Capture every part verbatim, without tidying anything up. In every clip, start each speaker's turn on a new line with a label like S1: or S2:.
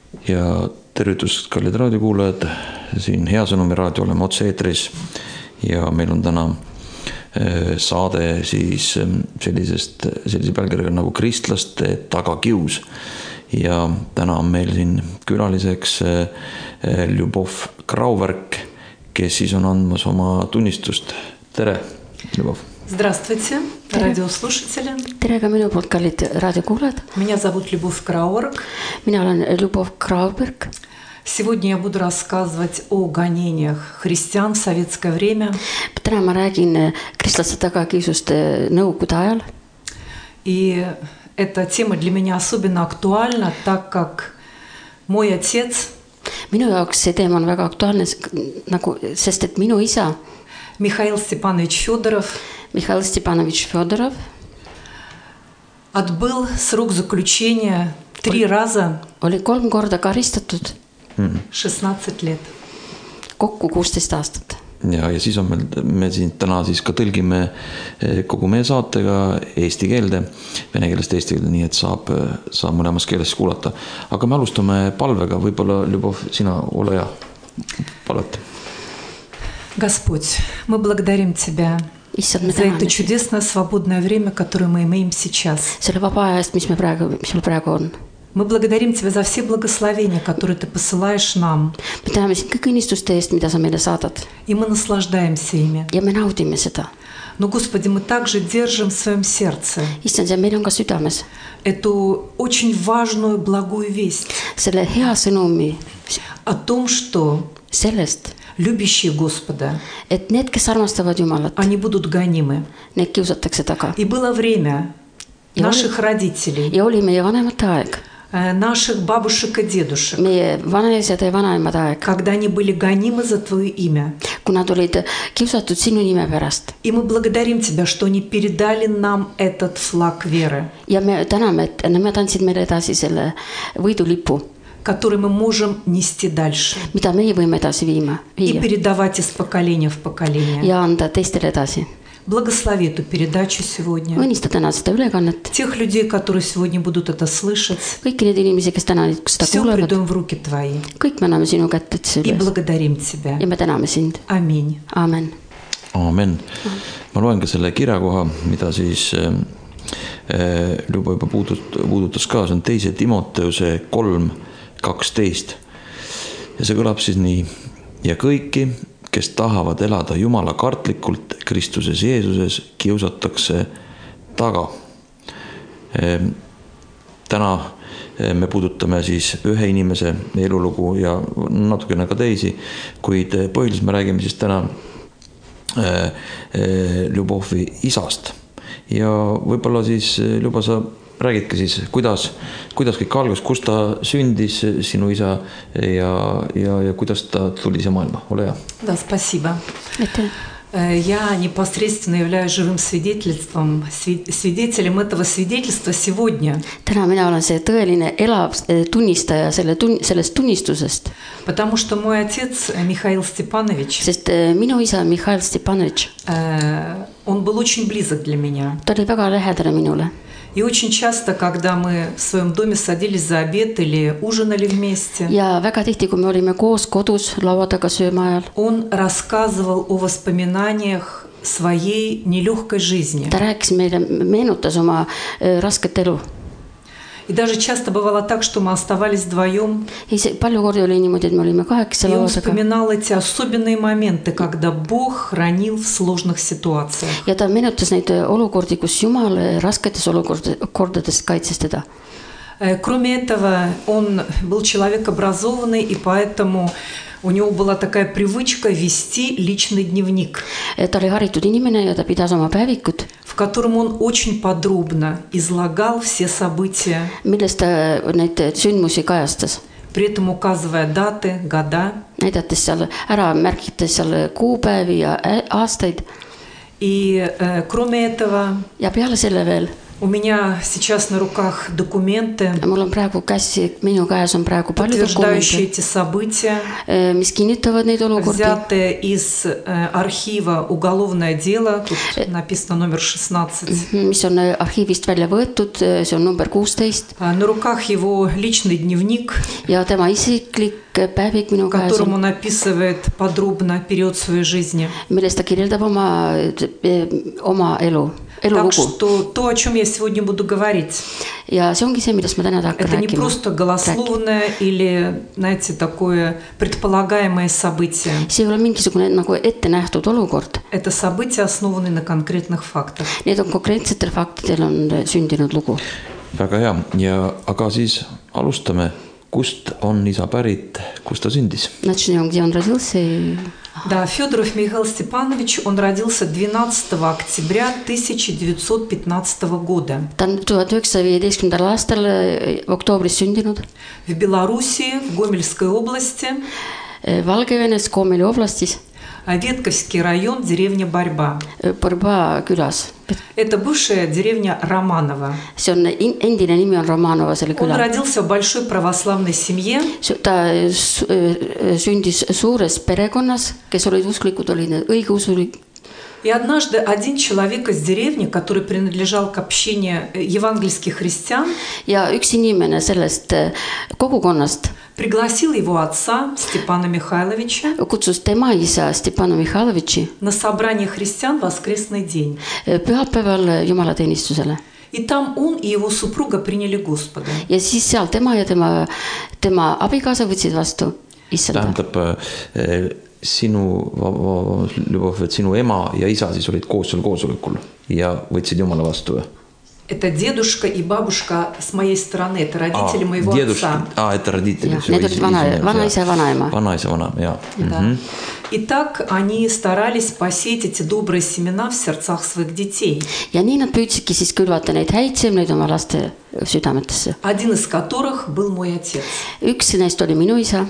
S1: Ja tervitust, kallid raadiokuulajad, siin Hea Sõnumi raadio oleme otse-eetris ja meil on täna saade siis sellisest, sellise pealkirjaga nagu kristlaste tagakius. Ja täna on meil siin külaliseks Ljubov Krauberg, kes siis on andmas oma tunnistust. Tere, Ljubov!
S2: Здравствуйте, Tere. Радиослушатели.
S3: Tere ka minu poolt, kallid raadiokuulajad.
S2: Меня зовут Любовь Крауberg.
S3: Mina olen Ljubov Krauberg.
S2: Сегодня я буду рассказывать о гонениях христиан в советское время.
S3: Täna ma räägin kristlaste tagakiusust nõukogude ajal.
S2: И эта тема для меня особенно актуальна, так как мой отец,
S3: minu jaoks see teema on väga aktuaalne, nagu, sest et minu isa
S2: Михаил Степанович Федоров,
S3: Mihhail Stepanovich Fedorov
S2: отбыл срок заключения три раза,
S3: oli kolm korda karistatud,
S2: шестнадцать лет.
S3: Kokku kuusteist aastat.
S1: Ja, ja siis on meil, me siin täna siis ka tõlgime kogu meie saatega eesti keelde, vene keelest eesti keelde, nii et saab, saab mõlemas keeles kuulata. Aga me alustame palvega, võib-olla Ljubov, sina ole hea, palvet.
S2: Господь, мы благодарим Тебя
S3: Issand,
S2: за это чудесное свободное время, которое мы имеем сейчас.
S3: Selle vaba ajast, mis, me praegu, mis meil praegu on.
S2: Мы благодарим Тебя за все благословения, которые Ты посылаешь нам.
S3: Me täname sind kõik õnnistuste eest, mida sa meile saadad.
S2: И мы наслаждаемся ими.
S3: Ja me naudime seda.
S2: Но, Господи, мы также держим в своем сердце
S3: Issand, ja meil on ka südames
S2: эту очень важную благую весть
S3: selle hea sõnumi
S2: о том, что
S3: sellest,
S2: любящие Господа,
S3: et need, kes armastavad Jumalat,
S2: они будут гонимы.
S3: need kiusatakse taga.
S2: И было время
S3: Ja
S2: наших
S3: oli,
S2: родителей,
S3: ja oli meie vanemate aeg,
S2: наших бабушек и дедушек,
S3: meie vanaisade ja vanaemade aeg,
S2: когда они были гонимы за Твое имя.
S3: kui nad olid kiusatud sinu nime pärast.
S2: И мы благодарим Тебя, что они передали нам этот флаг веры,
S3: Ja me täname, et nemad andsid meile edasi selle võidulipu,
S2: который мы можем нести дальше
S3: mida meie võime edasi viima,
S2: и
S3: viia
S2: передавать из поколения в поколение.
S3: ja anda teistele edasi.
S2: Благослови эту передачу сегодня.
S3: Õnnista täna seda ülekannet.
S2: Тех людей, которые сегодня будут это слышать,
S3: Kõiki need inimesi, kes täna seda
S2: все
S3: kuulevad,
S2: предаем в руки Твои
S3: kõik me anname sinu kätte
S2: и
S3: üles
S2: благодарим Тебя.
S3: ja me täname sind.
S2: Аминь.
S3: Aamen.
S1: Aamen. Ma loen ka selle kirjakoha, mida siis äh, Ljubo juba puudut, puudutas ka, see on teise Timoteuse kolm kaksteist. Ja see kõlab siis nii. Ja kõiki, kes tahavad elada Jumala kartlikult Kristuses Jeesuses, kiusatakse taga. Täna me puudutame siis ühe inimese elulugu ja natukene ka teisi, kuid põhiliselt me räägime siis täna Ljubovi isast. Ja võib-olla siis Ljubo, sa räägidki siis, kuidas, kuidas kõik algas, kus ta sündis, sinu isa ja, ja, ja kuidas ta tuli see maailma. Ole hea.
S2: Да, спасибо.
S3: Aitäh.
S2: Я непосредственно являюсь живым свидетельством, свидетелем этого свидетельства сегодня.
S3: Täna mina olen see tõeline elav tunnistaja selle tun, sellest tunnistusest.
S2: Потому что мой отец Михаил Степанович,
S3: sest minu isa Mihhail Stepanovich,
S2: он был очень близок для меня.
S3: Ta oli väga lähedane minule.
S2: И очень часто, когда мы в своем доме садились за обед или ужинали вместе,
S3: ja väga tihti, kui me olime koos kodus laua taga sööma ajal,
S2: он рассказывал о воспоминаниях своей нелегкой жизни.
S3: ta rääkis meile, meenutas oma rasket elu.
S2: И даже часто бывало так, что мы оставались вдвоем.
S3: Ei, see, palju kordi oli niimoodi, et me olime kaheksa
S2: И он
S3: laua taga.
S2: вспоминал эти особенные моменты, когда Бог хранил в сложных ситуациях.
S3: Ja ta meenutas neid olukordi, kus Jumal rasketes olukordades kaitses teda.
S2: Кроме этого, он был человек образованный, и поэтому у него была такая привычка вести личный дневник,
S3: Ta oli haritud inimene ja ta pidas oma päevikut,
S2: в котором он очень подробно излагал все события,
S3: milles ta neid sündmusi kajastas,
S2: при этом указывая даты, года.
S3: näidates seal ära, märkides seal kuupäevi ja aastaid.
S2: И э, кроме этого,
S3: Ja peale selle veel
S2: У меня сейчас на руках документы,
S3: mul on praegu käsi, minu käes on praegu palju
S2: подтверждающие
S3: dokumente,
S2: эти события,
S3: mis kinnitavad neid olukordi,
S2: взятые из э, архива «Уголовное дело», тут написано номер шестнадцать.
S3: mis on arhiivist välja võetud, see on number kuusteist
S2: А На руках его личный дневник,
S3: ja tema isiklik päevik minu
S2: в
S3: käes
S2: котором
S3: on,
S2: он описывает подробно период своей жизни.
S3: milles ta kirjeldab oma, oma elu,
S2: Так
S3: elulugu.
S2: что то, о чем я сегодня буду говорить,
S3: Ja see ongi see, millest ma täna tahan
S2: это не
S3: rääkima.
S2: просто голословное или, знаете, такое предполагаемое событие.
S3: See ei ole mingisugune nagu ette nähtud olukord.
S2: Это события, основанные на конкретных фактах.
S3: Need on konkreetsetel faktidel on sündinud lugu.
S1: väga hea ja aga siis alustame, kust on isa pärit, kust ta sündis?
S3: Начнем, где он родился. и-
S2: Да, Федоров Михаил Степанович, он родился двенадцатого октября тысяча девятьсот пятнадцатого года
S3: Ta on tuhat üheksasaja viieteistkümnendal aastal eh, oktoobris sündinud
S2: в Белоруссии, в Гомельской области,
S3: eh, Valgevenes, Koomeli oblastis,
S2: а Ветковский район, деревня Борьба.
S3: eh, Borba külas.
S2: Это бывшая деревня Романово.
S3: See on in- endine nimi on Romanova, selle
S2: Он
S3: küla.
S2: родился в большой православной семье,
S3: Ta su- eh, sündis suures perekonnas, kes olid usklikud, olid need õigeusulikud.
S2: и однажды один человек из деревни, который принадлежал к общине евангельских христиан,
S3: Ja üks inimene sellest eh, kogukonnast
S2: пригласил его отца Степана Михайловича
S3: kutsus tema isa Stepano Mihhailovitši
S2: на собрание христиан в воскресный день.
S3: eh, pühapäeval jumalateenistusele.
S2: И там он и его супруга приняли Господа.
S3: Ja siis seal tema ja tema, tema abikaasa võtsid vastu issanda.
S1: tähendab eh, sinu, vabandust, Ljubov, et sinu ema ja isa siis olid koos seal koosolekul ja võtsid Jumala vastu või?
S2: Это дедушка и бабушка с моей стороны, это родители моего отца.
S1: aa, et родители.
S3: Jah, need olid vana- vanaisa ja vanaema.
S1: Vanaisa, vana, jaa.
S2: Да. И так они старались посеять эти добрые семена в сердцах своих детей,
S3: Ja nii nad püüdsidki siis külvata neid häid seemneid oma laste südametesse.
S2: один из которых был мой отец.
S3: Üks neist oli minu isa,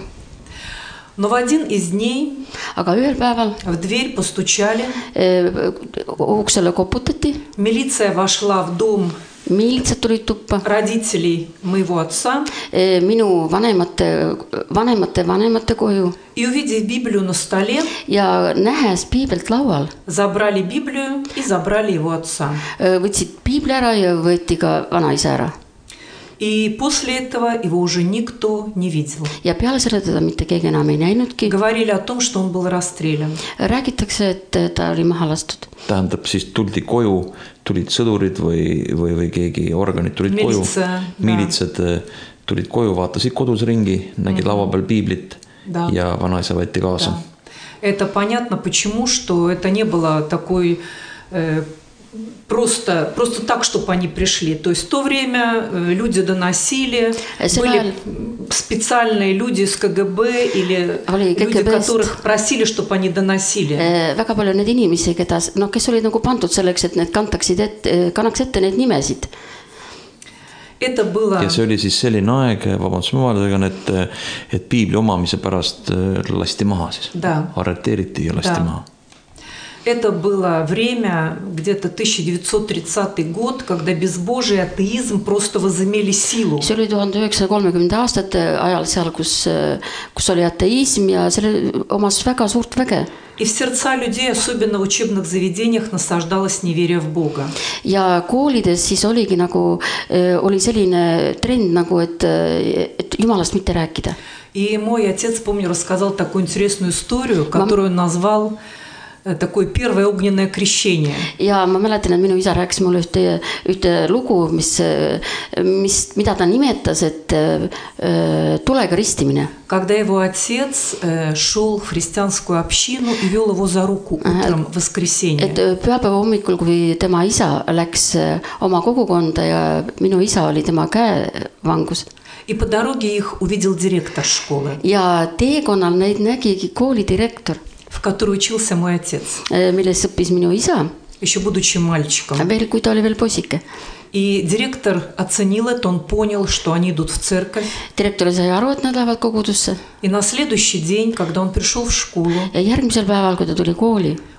S2: Но в один из дней
S3: aga ühel päeval
S2: в дверь постучали,
S3: eh, uksele koputati,
S2: милиция вошла в дом
S3: miilitsad tulid tuppa,
S2: родителей моего отца
S3: eh, minu vanemate, vanemate vanemate koju
S2: и, увидев Библию на столе,
S3: ja nähes piibelt laual,
S2: забрали Библию и забрали его отца.
S3: eh, võtsid piibli ära ja võeti ka vanaisa ära.
S2: И после этого его уже никто не видел.
S3: Ja peale selle teda mitte keegi enam ei näinudki.
S2: Говорили о том, что он был расстрелян.
S3: Räägitakse, et ta oli maha lastud.
S1: Tähendab, siis tuldi koju, tulid sõdurid või, või, või keegi organid tulid
S2: Militsa,
S1: koju. Miilitsad tulid koju, vaatasid kodus ringi, nägid mm-hmm. laua peal piiblit
S2: да.
S1: ja vanaisa võeti kaasa.
S2: Да. Это понятно почему, что это не было такой... Э, Просто, просто так, чтобы они пришли. То есть в то время люди доносили, были специальные люди из ка гэ бэ или люди, которых просили, чтобы они доносили.
S3: Väga palju need inimesi, keda, no, kes olid nagu pandud selleks, et need kantaksid ette, kannaks ette need nimesid.
S2: Это было...
S1: Ja see oli siis selline aeg, vabandust ma vaadagan, et, et piibli omamise pärast lasti maha siis.
S2: Да.
S1: Arreteeriti ja lasti
S2: да.
S1: maha.
S2: Это было время, где-то тысяча девятьсот тридцатый год, когда безбожие и атеизм просто возымели силу.
S3: See oli tuhande üheksasaja kolmekümnenda aastate ajal seal, kus, kus oli ateism ja selle omas väga suurt väge.
S2: И в сердца людей, особенно в учебных заведениях, насаждалось неверие в Бога.
S3: Ja koolides siis oligi nagu, oli selline trend nagu, et, et Jumalast mitte rääkida.
S2: И мой отец, помню, рассказал такую интересную историю, которую он назвал такое первое огненное крещение.
S3: Ja ma mäletan, et minu isa rääkis mulle ühte, ühte lugu, mis, mis, mida ta nimetas, et tulega ristimine.
S2: Когда его отец шел в христианскую общину и вел его за руку утром в воскресенье.
S3: Et pühapäeva hommikul, kui tema isa läks oma kogukonda ja minu isa oli tema käevangus.
S2: И по дороге их увидел директор школы.
S3: Ja teekonnal neid nägigi koolidirektor,
S2: в которой учился мой отец.
S3: Milles õppis minu isa.
S2: Еще будучи мальчиком.
S3: Veel, kui ta oli veel poisike.
S2: И директор оценил это, он понял, что они идут в церковь.
S3: Direktor sai aru, et nad lähevad kogudusse.
S2: И на следующий день, когда он пришел в школу,
S3: ja järgmisel päeval, kui ta tuli kooli,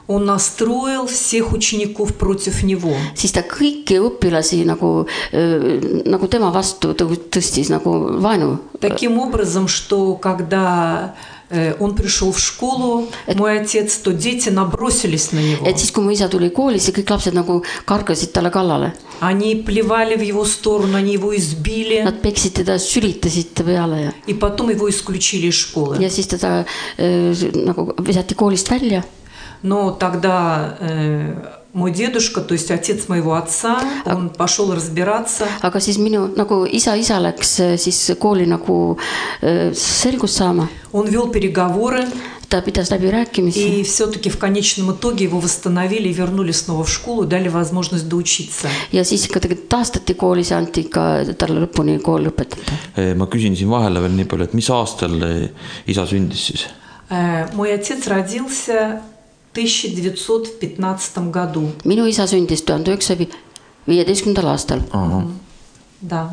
S2: он настроил всех учеников против него.
S3: Siis ta kõiki õpilasi nagu, nagu tema vastu tõstis nagu vaenu.
S2: Таким образом, что когда он пришел в школу, et, мой отец, то дети набросились на него.
S3: Et siis, kui mu isa tuli kooli, siis kõik lapsed nagu kargasid talle kallale.
S2: Они плевали в его сторону, они его избили.
S3: Nad peksid teda, sülitasid peale. Ja.
S2: И потом его исключили из школы.
S3: Ja siis teda äh, nagu visati koolist välja.
S2: Но тогда э, мой дедушка, то есть отец моего отца, он пошел разбираться.
S3: Aga siis minu nagu isa isa läks siis kooli nagu äh, selgust saama.
S2: Он вел переговоры.
S3: Ta pidas läbi rääkimisi.
S2: И все-таки в конечном итоге его восстановили и вернули снова в школу, дали возможность доучиться.
S3: Ja siis ikka taastati kooli, see anti ikka talle lõpuni kool lõpetada.
S1: Ma küsin siin vahele veel nii palju, et mis aastal isa sündis siis?
S2: Мой отец родился в тысяча девятьсот пятнадцатом году.
S3: Minu isa sündis tuhande üheksasaja viieteistkümnendal aastal.
S1: Ага.
S2: Да.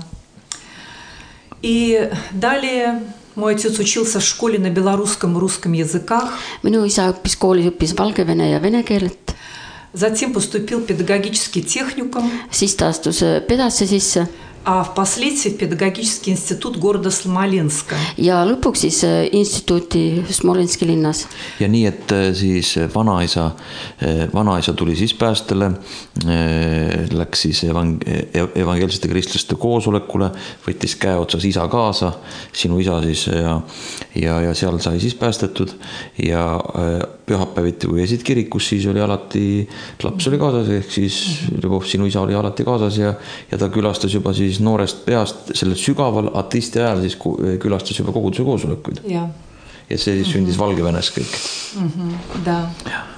S2: И далее мой отец учился в школе на белорусском и русском языках.
S3: Minu isa õppis koolis, õppis valgevene ja vene keelet.
S2: Затем поступил в педагогический техникум.
S3: Siis ta astus pedasse sisse.
S2: А впоследствии в педагогический институт города Смоленска.
S3: Ja lõpuks siis instituuti Smolenski linnas.
S1: Ja nii, et siis vanaisa, vanaisa tuli siis päästele, läks siis evang, evangeelsete kristlaste koosolekule, võttis käe otsas isa kaasa, sinu isa siis ja, ja, ja seal sai siis päästetud ja pühapäeviti, kui esid kirikus, siis oli alati, laps oli kaasas, ehk siis sinu isa oli alati kaasas ja, ja ta külastas juba siis noorest peast sellel sügaval ateisti ajal siis külastas juba koguduse koosolekuid.
S2: Ja.
S1: Ja see siis sündis Valgevenes kõik.
S2: Mm-hmm, да.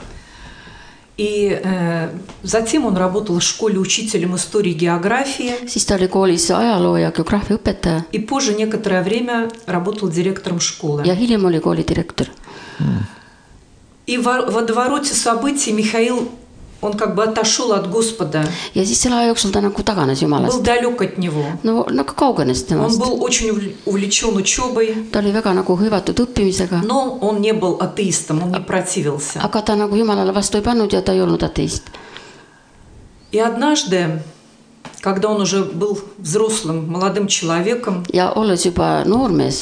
S2: И э, затем он работал в школе учителем истории и географии.
S3: Siis ta oli koolis ajaloo ja geograafia õpetaja.
S2: И позже некоторое время работал директором школы.
S3: Ja hiljem oli kooli direktor.
S2: Mm. И в водовороте событий Михаил, он как бы отошел от Господа.
S3: Ja siis selle aja jooksul ta nagu taganes Jumalast.
S2: Был далек от него.
S3: No, nagu kaugenes temast.
S2: Он был очень увлечен учебой.
S3: Ta oli väga nagu hõivatud õppimisega.
S2: Но он не был атеистом, он не противился.
S3: Aga ta nagu Jumalale vastu ei pannud ja ta ei olnud ateist.
S2: И однажды, когда он уже был взрослым, молодым человеком,
S3: ja olles juba noormees,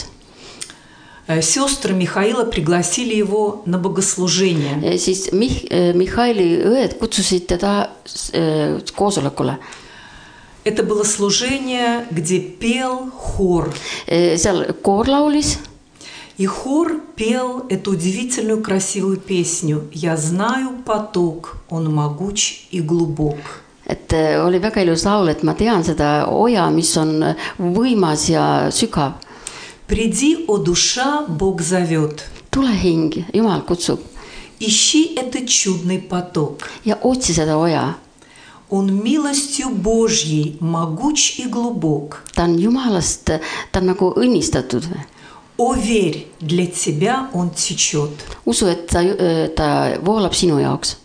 S2: сестры Михаила пригласили его на богослужение.
S3: Siis Mihhaili õed kutsusid teda koosolekule.
S2: Это было служение, где пел хор.
S3: Seal koor laulis.
S2: И хор пел эту удивительную красивую песню «Я знаю поток, он могуч и глубок».
S3: Et oli väga ilus laul, et ma tean seda oja, mis on võimas ja sügav.
S2: Приди, о душа, Бог зовет.
S3: Tule hing, Jumal kutsub.
S2: Ищи этот чудный поток.
S3: Ja otsi seda oja.
S2: Он милостью Божьей могуч и глубок.
S3: Ta on Jumalast, ta on nagu õnnistatud.
S2: О, верь, для тебя он течет.
S3: Usu, et ta, ta voolab sinu jaoks.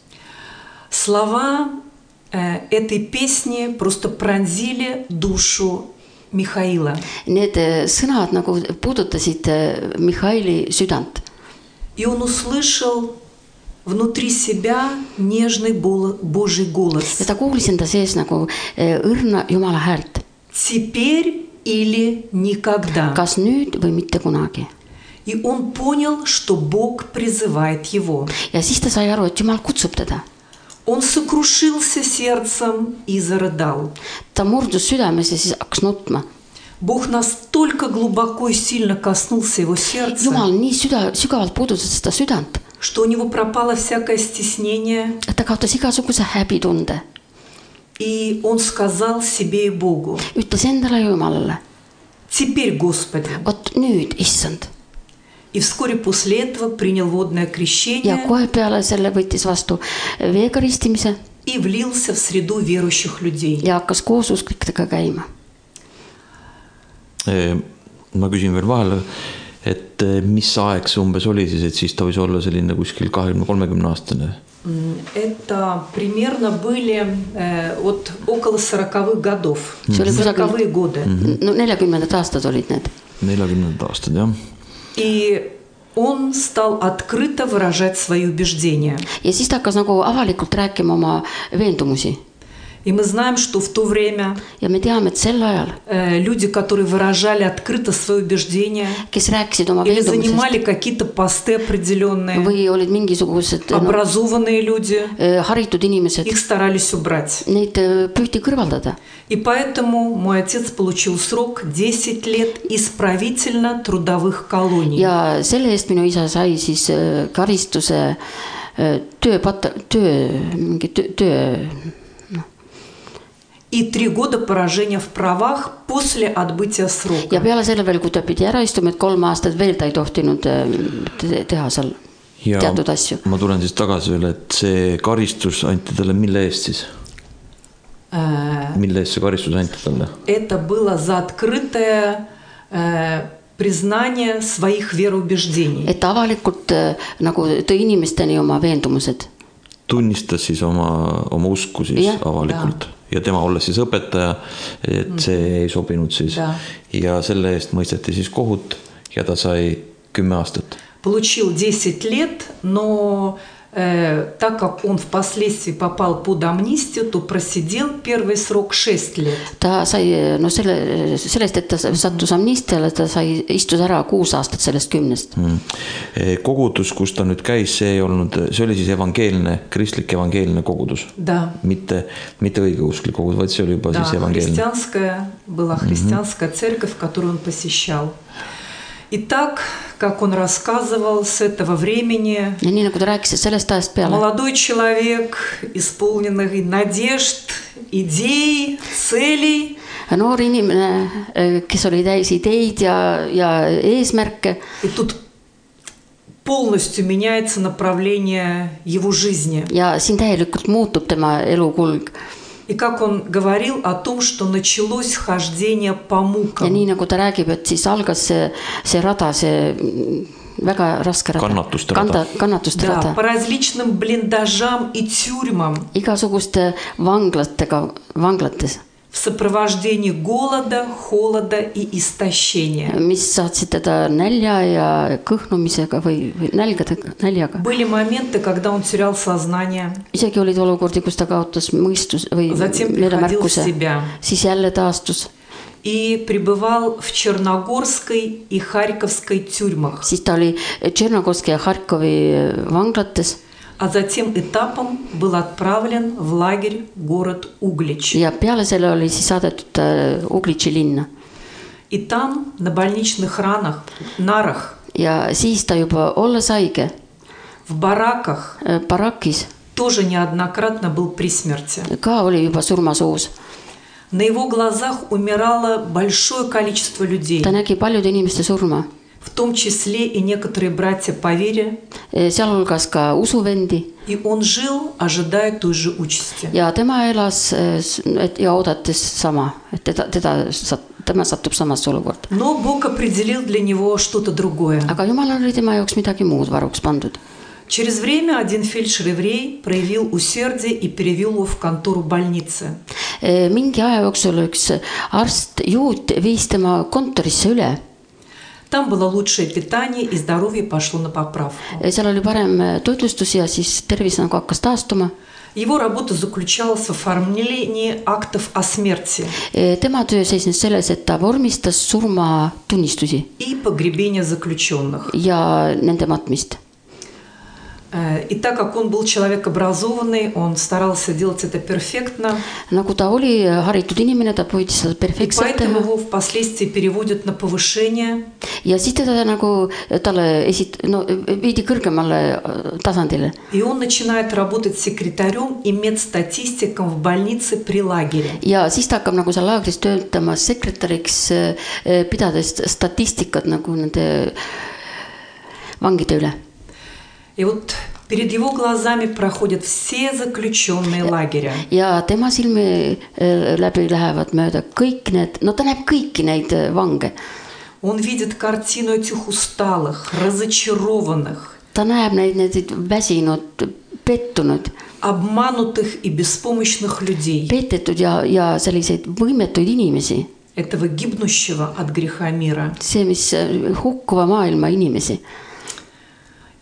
S2: Слова э, этой песни просто пронзили душу Михаила.
S3: Need sõnad nagu puudutasid Mihhaili südant.
S2: И он услышал внутри себя нежный Божий голос.
S3: Ja ta kuulis enda sees nagu õrna Jumala häält.
S2: Теперь или никогда.
S3: Kas nüüd või mitte kunagi.
S2: И он понял, что Бог призывает его.
S3: Ja siis ta sai aru, et Jumal kutsub teda.
S2: Он сокрушился сердцем и зарыдал.
S3: Ta murdus südames ja siis hakkas nutma.
S2: Бог настолько глубоко и сильно коснулся его сердца,
S3: Jumal nii süda, sügavalt puudutas seda südant,
S2: что у него пропало всякое стеснение.
S3: et ta kaotas igasuguse häbitunde.
S2: И он сказал себе и Богу:
S3: Ütles endale ja Jumalale:
S2: Теперь, Господи.
S3: Vot nüüd, issand.
S2: И вскоре после этого принял водное крещение.
S3: Ja kohe peale selle võttis vastu veega ristimise.
S2: И влился в среду верующих людей.
S3: Ja hakkas koos usklikega käima.
S1: Ma küsin veel vahele, et mis aeg see umbes oli siis, et siis ta võis olla selline kuskil kahekümne kolmekümne aastane?
S2: Это примерно были э, от около сороковых годов. сороковые годы.
S3: No neljakümnendad aastad olid need.
S1: neljakümnendad aastad, jah.
S2: И он стал открыто выражать свои убеждения.
S3: Ja siis ta hakkas nagu avalikult rääkima oma veendumusi.
S2: И мы знаем, что в то время
S3: ja me teame, et sel ajal
S2: э, люди, которые выражали открыто свои убеждения,
S3: kes rääkisid oma
S2: или занимали
S3: veendumusest
S2: какие-то посты определенные,
S3: või olid mingisugused
S2: образованные люди,
S3: no, haritud inimesed,
S2: их старались убрать.
S3: neid püüti kõrvaldada.
S2: И поэтому мой отец получил срок десять лет исправительно-трудовых колоний.
S3: Ja selle eest minu isa sai siis karistuse töö, töö, mingi töö, töö
S2: И три года поражения в правах после отбытия срока.
S3: Ja peale selle veel, kui ta pidi ära istuma, et kolm aastat veel ta ei tohtinud teha seal ja teatud asju.
S1: Ma tulen siis tagasi veel, et see karistus anti talle mille eest siis? Äh, mille eest see karistus anti talle?
S2: Это было за открытое äh, признание своих вероубеждений.
S3: Et avalikult äh, nagu tõi inimesteni oma veendumused.
S1: Tunnistas siis oma, oma usku siis ja, avalikult. Ja. Ja tema olles siis õpetaja, et see ei sobinud siis. Да. Ja selle eest mõisteti siis kohut ja ta sai kümme aastat.
S2: Получил десять лет, но э, так как он впоследствии попал под амнистию, то просидел первый срок шесть лет.
S3: Ta sai, no selle, sellest, et ta sattus amnistiale, ta sai, istus ära kuus aastat sellest kümnest.
S1: Hmm. Kogudus, kus ta nüüd käis, see ei olnud, see oli siis evangeelne, kristlik evangeelne kogudus.
S2: Да.
S1: Mitte, mitte õigeusklik kogudus, vaid see oli juba да, siis evangeelne.
S2: Да, христианская, была христианская mm-hmm. церковь, которую он посещал. И так, как он рассказывал, с этого времени
S3: ja nii, nagu ta rääkis, sellest ajast peale
S2: молодой человек, исполненный надежд, идей, целей,
S3: noor inimene, kes oli täis ideid ja, ja eesmärke.
S2: И тут полностью меняется направление его жизни.
S3: Ja siin täielikult muutub tema elukulg.
S2: И как он говорил о том, что началось хождение по мукам.
S3: Ja nii, nagu ta räägib, et siis algas see, see rada, see väga raske rada.
S1: Kannatuste
S3: Kanda, kannatuste
S2: да,
S3: rada.
S2: По различным блиндажам и тюрьмам.
S3: Igasuguste vanglatega, vanglates.
S2: В сопровождении голода, холода и истощения.
S3: Mis saatsid teda nälja ja kõhnumisega või, või nälgade, näljaga.
S2: Были моменты, когда он терял сознание.
S3: Isegi olid olukordi, kus ta kaotas mõistus või meelemärkuse. Siis jälle taastus.
S2: И пребывал в Черногорской и Харьковской тюрьмах.
S3: Siis ta oli Tšernogorski ja Harkovi vanglates.
S2: А затем этапом был отправлен в лагерь город Углич.
S3: Ja peale selle oli siis saadetud Uglitši linna.
S2: И там на больничных ранах, нарах.
S3: Ja siis ta juba olles haige.
S2: В бараках.
S3: Barakis.
S2: Тоже неоднократно был при смерти.
S3: Ka oli juba surmasuus.
S2: На его глазах умирало большое количество людей.
S3: Ta nägi paljude inimeste surma.
S2: В том числе и некоторые братья по вере.
S3: Sealhulgas ka usuvendi.
S2: И он жил, ожидая той же участи.
S3: Ja tema elas ja oodates sama, et teda, teda, tema satub samasse olukorda.
S2: Но Бог определил для него что-то другое.
S3: Aga Jumal oli tema jaoks midagi muud varuks pandud.
S2: Через время один фельдшер-еврей проявил усердие и перевел его в контору больницы.
S3: Mingi aja jooksul üks arst juut viis tema kontorisse üle.
S2: Там было лучшее питание, и здоровье пошло на поправку.
S3: Seal oli parem toitlustus ja siis tervis nagu hakkas taastuma.
S2: Его работа заключалась в оформлении актов о смерти.
S3: Tema töö seisnes selles, et ta vormistas surmatunnistusi.
S2: И погребение заключенных.
S3: Ja nende matmist.
S2: И так как он был человек образованный, он старался делать это перфектно.
S3: Nagu ta oli haritud inimene, ta püüdis seda perfektselt
S2: teha. И поэтому его впоследствии переводят на повышение.
S3: Ja siis teda nagu talle esit, no, viidi kõrgemale tasandile.
S2: И он начинает работать секретарем и медстатистиком в больнице при лагере.
S3: Ja siis ta hakkab nagu seal laagris töötama sekretäriks, pidades statistikat nagu nende vangide üle.
S2: И вот перед его глазами проходят все заключенные лагеря.
S3: Ja tema silmi läbi lähevad mööda kõik need, no ta näeb kõiki neid vange.
S2: Он видит картину этих усталых, разочарованных.
S3: Ta näeb neid, neid väsinud, pettunud.
S2: Обманутых и беспомощных людей.
S3: Petetud ja, ja selliseid võimetuid inimesi.
S2: Этого гибнущего от греха мира.
S3: See, mis hukkuva maailma inimesi.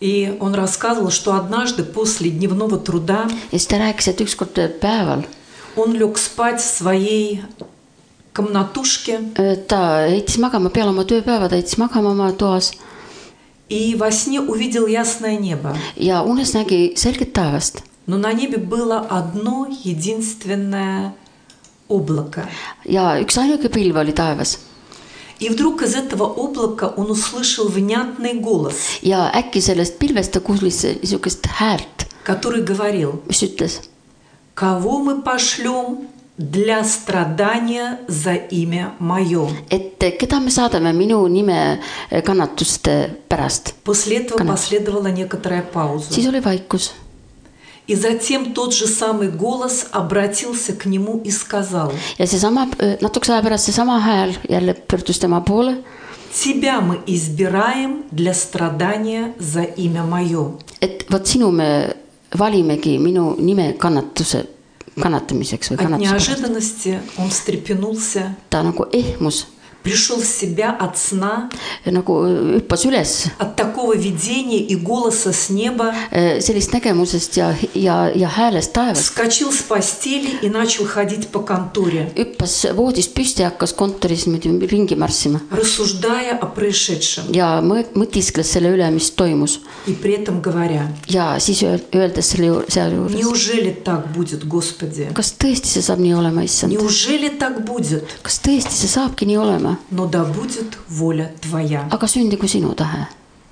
S2: И он рассказывал, что однажды после дневного труда
S3: ja siis ta rääkis, et ükskord päeval
S2: он лег спать в своей комнатушке
S3: ta heitis magama peale oma tööpäeva, ta heitis magama oma toas
S2: и во сне увидел ясное небо.
S3: ja unes nägi selget taevast.
S2: Но на небе было одно единственное облако.
S3: Ja üks ainuke pilv oli taevas.
S2: И вдруг из этого облака он услышал внятный голос,
S3: ja äkki sellest pilvest ta kuulis niisugust häält,
S2: который говорил:
S3: mis ütles:
S2: кого мы пошлем для страдания за имя мое.
S3: et keda me saadame minu nime kannatuste pärast.
S2: После этого Kannat. Последовала некоторая пауза.
S3: Siis oli vaikus.
S2: И затем тот же самый голос обратился к нему и сказал:
S3: ja seesama, natukese aja pärast seesama hääl jälle pöördus tema poole.
S2: Тебя мы избираем для страдания за имя мое.
S3: et vot sinu me valimegi minu nime kannatuse kannatamiseks või
S2: kannatuse. От неожиданности он встрепенулся.
S3: ta nagu ehmus.
S2: Пришел в себя от сна,
S3: nagu hüppas üles.
S2: От такого видения и голоса с неба.
S3: Sellist nägemusest ja, ja, ja häälest taevast.
S2: Вскочил с постели и начал ходить по конторе.
S3: Hüppas voodist püsti ja hakkas kontoris ringi marssima.
S2: Рассуждая о происшедшем.
S3: Ja mõtiskles selle üle, mis toimus.
S2: И при этом говоря:
S3: ja siis öeldes selle sealjuures:
S2: Неужели так будет, Господи?
S3: Kas tõesti see saab nii olema, issand?
S2: Неужели так будет?
S3: Kas tõesti see saabki nii olema?
S2: Но да будет воля Твоя.
S3: Aga sündigu sinu tahe.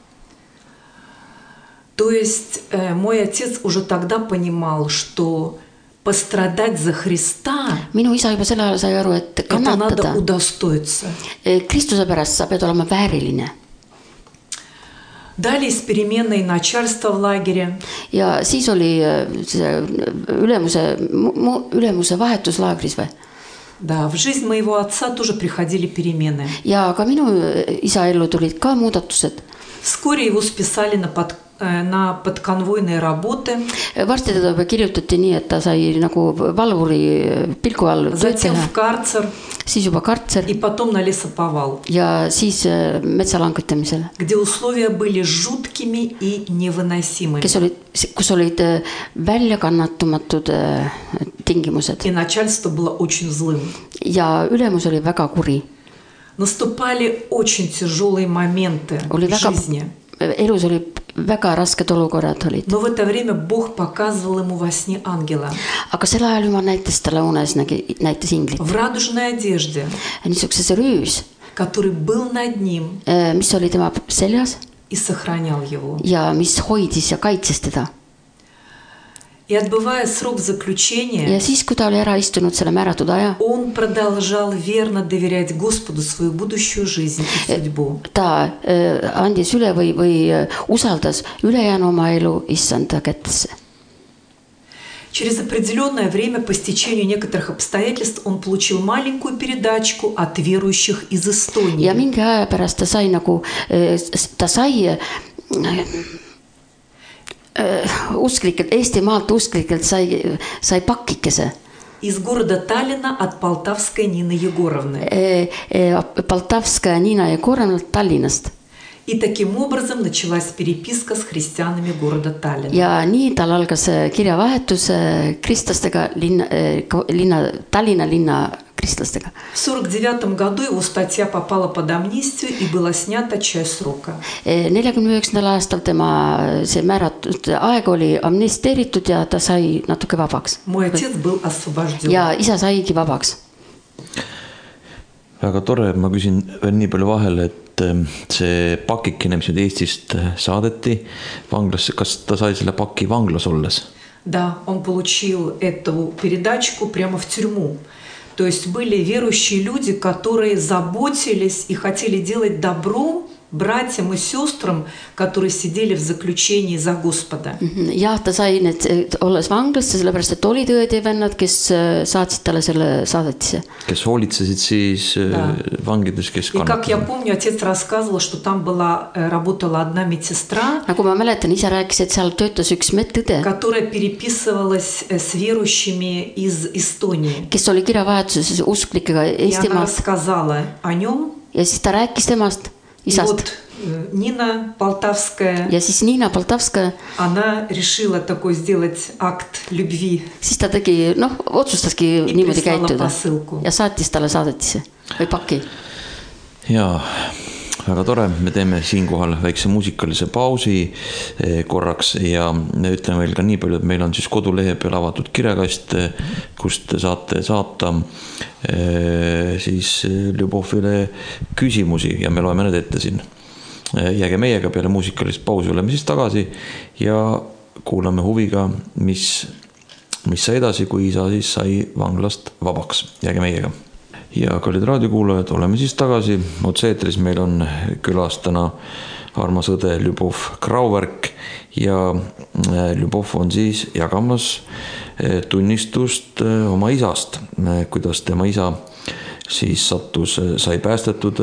S2: То есть э, мой отец уже тогда понимал, что пострадать за Христа
S3: minu isa juba selle ajal sai aru, et kannatada Kristuse pärast sa pead olema vääriline.
S2: Дали из переменной начальства в лагере.
S3: Ja siis oli see ülemuse, ülemuse vahetus laagris või?
S2: Да, в жизнь моего отца тоже приходили перемены.
S3: Ja ka minu isa ellu tulid ka muudatused.
S2: Вскоре его списали на, под, на подконвойные работы.
S3: Varsti teda juba kirjutati nii, et ta sai nagu valvuri pilgu all tööd
S2: Затем
S3: teha.
S2: в карцер.
S3: Siis juba kartser.
S2: И потом на лесоповал.
S3: Ja siis metsalangutamisel.
S2: Где условия были жуткими и невыносимыми.
S3: Kes olid, kus olid väljakannatumatud tingimused.
S2: И начальство было очень злым.
S3: Ja ülemus oli väga kuri.
S2: Наступали очень тяжелые моменты
S3: oli
S2: в
S3: väga,
S2: жизни.
S3: Elus oli väga rasked olukorrad olid.
S2: Но в это время Бог показывал ему во сне ангела.
S3: Aga sel ajal Jumal näitas talle unes, näitas inglit.
S2: В радужной одежде.
S3: Niisuguses rüüs.
S2: Который был над ним.
S3: Mis oli tema seljas.
S2: И сохранял его.
S3: Ja mis hoidis ja kaitses teda.
S2: И отбывая срок заключения,
S3: ja siis, kui ta oli ära istunud selle määratud aja,
S2: он продолжал верно доверять Господу свою будущую жизнь и судьбу.
S3: Ta andis üle või, või usaldas ülejäänu oma elu issanda kätesse.
S2: Через определенное время, по стечению некоторых обстоятельств, он получил маленькую передачку от верующих из Эстонии.
S3: Ja mingi aja pärast ta sai nagu, ta sai usklikelt, Eesti maalt usklikelt sai, sai pakikese.
S2: Из города Таллина от Полтавской Нины Егоровны.
S3: Полтавская Нина Егоровна Tallinnast.
S2: И таким образом началась переписка с христианами города Таллина.
S3: Ja nii tal algas kirjavahetus kristlastega linna, linna, Tallinna linna kristlastega.
S2: В сорок девятом году его статья попала под амнистию и была снята часть срока.
S3: neljakümne üheksandal aastal tema see määratud aeg oli amnesteeritud ja ta sai natuke vabaks.
S2: Мой отец был освобожден.
S3: Ja isa saigi vabaks.
S1: Väga tore, ma küsin veel nii palju vahele, et see pakikene, mis nüüd Eestist saadeti vanglasse, kas ta sai selle paki vanglas olles?
S2: Да, он получил эту передачку прямо в тюрьму. То есть были верующие люди, которые заботились и хотели делать добро bratjam ja sestram, которые sидели в заключении за Господа.
S3: Jah, ta sai need olles vanglasse, sellepärast, et olid õed ja vennad, kes saatsid talle selle saadetise.
S1: Kes hoolitsesid siis да. Vangides, kes
S2: kannatasid. И как я помню, отец рассказывал, что там была, работала одна медсестра,
S3: nagu ma mäletan, ise rääkis, et seal töötas üks medõde,
S2: которая переписывалась с верующими из Эстонии.
S3: Kes oli kirjavahetuses usklikega Eestimaalt.
S2: И она рассказала о нем.
S3: Ja siis ta rääkis temast.
S2: И вот Nina Poltavskaya.
S3: Ja siis Nina Poltavskaya.
S2: Она решила такой сделать акт любви.
S3: Siis ta tegi, noh, otsustaski niimoodi käituda. Ja saatis talle saadetisse või paki.
S1: Jaa, väga tore. Me teeme siinkohal väikse muusikalise pausi korraks ja me ütleme veel ka nii palju, et meil on siis kodulehe peal avatud kirjakast, kust saate saata siis Ljubovile küsimusi ja me loeme need ette siin. Jääge meiega peale muusikalist pausi, oleme siis tagasi ja kuulame huviga, mis, mis sai edasi, kui isa siis sai vanglast vabaks. Jääge meiega. Ja kallid raadiokuulajad, oleme siis tagasi. Otseetris meil on külas täna armas õde Ljubov Krauverk ja Ljubov on siis jagamas tunnistust oma isast, kuidas tema isa siis sattus, sai päästetud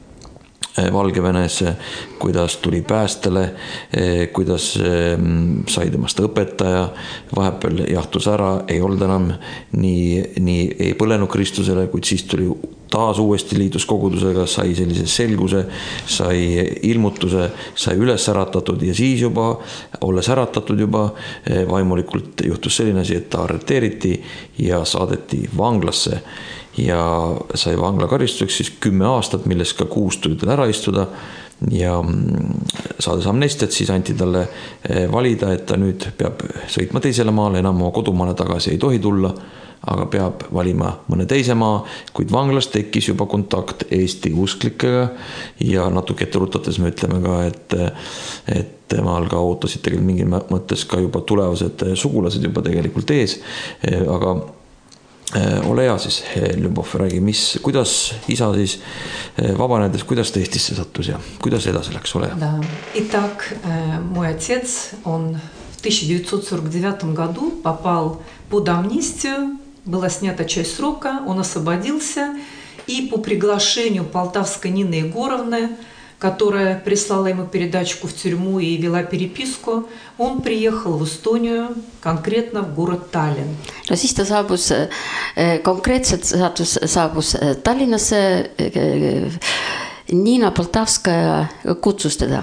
S1: Valgevenes, kuidas tuli päästele, kuidas sai temast õpetaja, vahepeal jahtus ära, ei olnud enam nii, nii ei põlenud Kristusele, kuid siis tuli taas uuesti liitus kogudusega, sai sellise selguse, sai ilmutuse, sai üles äratatud ja siis juba, olles äratatud juba, vaimulikult juhtus selline asi, et ta arreteeriti ja saadeti vanglasse ja sai vangla karistuseks siis kümme aastat, milles ka kuus tuli tal ära istuda ja saades amnestiat, siis anti talle valida, et ta nüüd peab sõitma teisele maale, enam oma kodumaale tagasi ei tohi tulla, aga peab valima mõne teise maa, kuid vanglas tekkis juba kontakt Eesti usklikega ja natuke ette rutates me ütleme ka, et, et temal ka ootasid tegelikult mingil mõttes ka juba tulevased sugulased juba tegelikult ees, aga ole hea siis, Ljubov, räägi, mis, kuidas isa siis vabanedes, kuidas ta Eestisse sattus ja kuidas edasi läks, ole hea.
S2: Да. Итак, мой отец, он в тысяча девятьсот сорок девятом году попал под амнистию, была снята часть срока, он освободился, и по приглашению Полтавской Нины Егоровны, которая прислала ему передачку в тюрьму и вела переписку, он приехал в Эстонию, конкретно в город Tallinn.
S3: No siis ta saabus, konkreetselt saatus, saabus Tallinnasse, Nina Poltavskaya kutsus teda.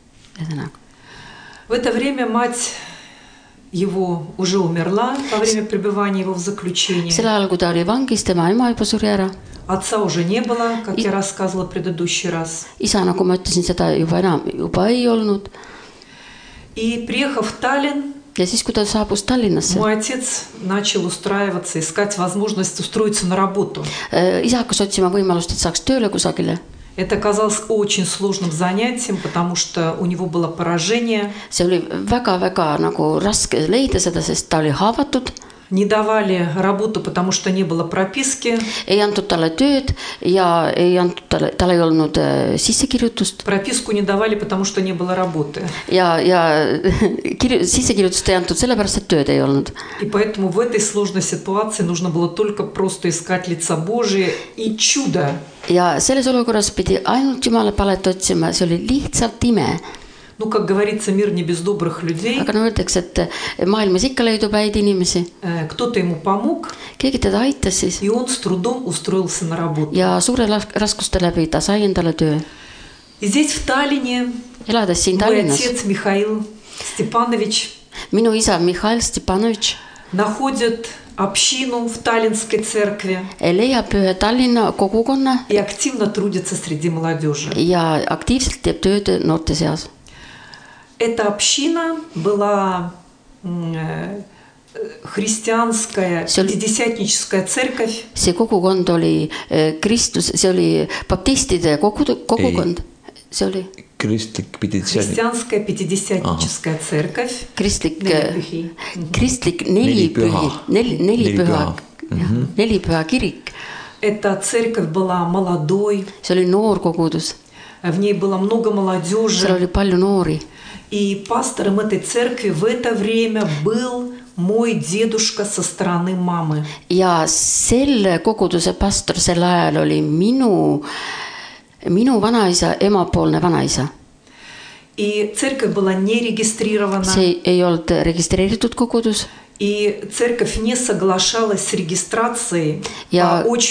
S2: В это время мать его уже умерла во время пребывания его в заключении.
S3: Sel ajal, kui ta oli vangis, tema ema juba suri ära.
S2: Отца уже не было, как я рассказывала в предыдущий раз.
S3: Isa, nagu ma ütlesin, seda juba enam juba ei olnud.
S2: И приехав в Таллин,
S3: ja siis, kui ta saabus Tallinnasse,
S2: мой отец начал устраиваться, искать возможность устроиться на работу.
S3: Isa hakkas otsima võimalust, et saaks tööle kusagile.
S2: Это оказалось очень сложным занятием, потому что у него было поражение.
S3: See oli väga-väga nagu raske leida seda, sest ta oli haavatud.
S2: Не давали работу, потому что не было прописки.
S3: Ei antud talle tööd ja ei antud talle, tal ei olnud sissekirjutust.
S2: Прописку не давали, потому что не было работы.
S3: Ja, ja kirju, sissekirjutust ei antud sellepärast, et tööd ei olnud.
S2: И поэтому в этой сложной ситуации нужно было только просто искать лица Божие и чудо.
S3: Ja selles olukorras pidi ainult Jumala palet otsima, see oli lihtsalt ime.
S2: Ну, как говорится, мир не без добрых людей.
S3: Aga no öeldakse, et maailmas ikka leidub häid inimesi.
S2: Кто-то ему помог.
S3: Keegi teda aitas siis.
S2: И он с трудом устроился на работу.
S3: Ja suure raskuste läbi ta sai endale töö.
S2: И здесь в Таллине
S3: elades siin
S2: мой
S3: Tallinnas,
S2: отец Михаил Степанович,
S3: minu isa Mihhail Stepanovich,
S2: находит общину в Таллинской церкви.
S3: leiab ühe Tallinna kogukonna.
S2: И активно трудится среди молодежи.
S3: Ja aktiivselt teeb tööd noorte seas.
S2: Эта община была христианская пятидесятническая церковь.
S3: See kogukond oli Kristus, see oli baptistide kogukond. See oli
S1: kristlik
S2: христианская пятидесятническая церковь.
S3: Kristlik kristlik nelipühi, neli nelipüha, nelipüha kirik.
S2: Эта церковь была молодой.
S3: See oli noor kogudus.
S2: В ней было много молодежи.
S3: Seal oli palju noori.
S2: И пастором этой церкви в это время был мой дедушка со стороны мамы.
S3: Ja selle koguduse pastor sel ajal oli minu, minu vanaisa, emapoolne vanaisa.
S2: И церковь была не регистрирована.
S3: See ei olnud registreeritud kogudus.
S2: И церковь не соглашалась с регистрацией
S3: ja,
S2: по очень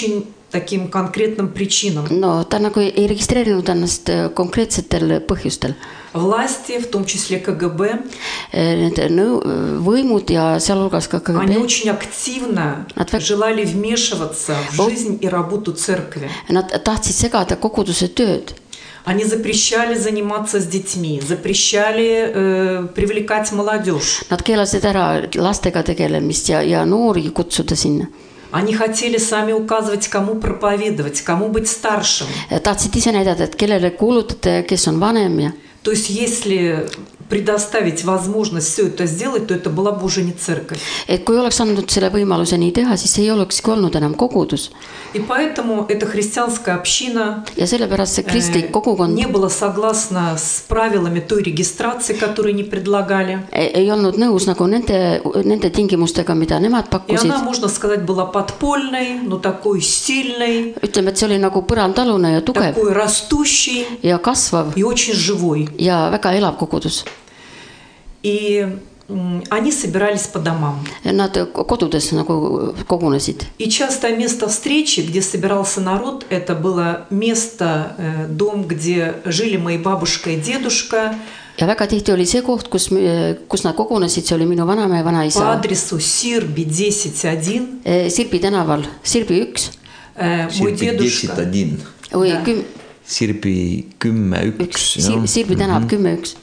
S2: таким конкретным причинам.
S3: No ta nagu ei registreerinud ennast konkreetsetel põhjustel.
S2: Власти, в том числе КГБ,
S3: Need võimud ja sealhulgas ka
S2: они
S3: КГБ,
S2: очень активно
S3: Nad väga-
S2: желали вмешиваться в жизнь и работу церкви.
S3: nad tahtsid segada koguduse tööd.
S2: Они запрещали заниматься с детьми, запрещали э, привлекать молодежь.
S3: Nad keelasid ära lastega tegelemist ja, ja noori kutsuda sinna.
S2: Они хотели сами указывать, кому проповедовать, кому быть старшим.
S3: Tahtsid ise näidata, et kellele kuulutate, kes on vanem ja
S2: То есть, если предоставить возможность все это сделать, то это была бы уже не церковь.
S3: et kui oleks andnud selle võimaluse nii teha, siis ei olekski olnud enam kogudus.
S2: И поэтому эта христианская община
S3: Ja sellepärast see kristlik
S2: э,
S3: kogukond
S2: не была согласна с правилами той регистрации, которую они предлагали.
S3: ei, ei olnud nõus nagu nende, nende tingimustega, mida nemad
S2: И
S3: pakkusid.
S2: она, можно сказать, была подпольной, но такой сильной,
S3: Ütleme, et see oli nagu põrandalune ja tugev
S2: такой растущей
S3: ja kasvav
S2: и очень живой.
S3: ja väga elav kogudus.
S2: И м, они собирались по домам.
S3: Nad kodudes nagu kogunesid.
S2: И часто место встречи, где собирался народ, это было место, э, дом, где жили мои бабушка и дедушка,
S3: Ja väga tihti oli see koht, kus, kus nad kogunesid, see oli minu vanaema ja
S2: по
S3: vanaisa.
S2: адресу Сирби десять один.
S3: Sirbi tänaval, Sirbi üks
S2: Э, Мой
S1: Sirbi
S2: дедушка,
S1: десять один.
S3: või
S2: Да.
S3: küm,
S1: Sirbi kümme üks.
S3: üks, Sirbi tänav kümme üks.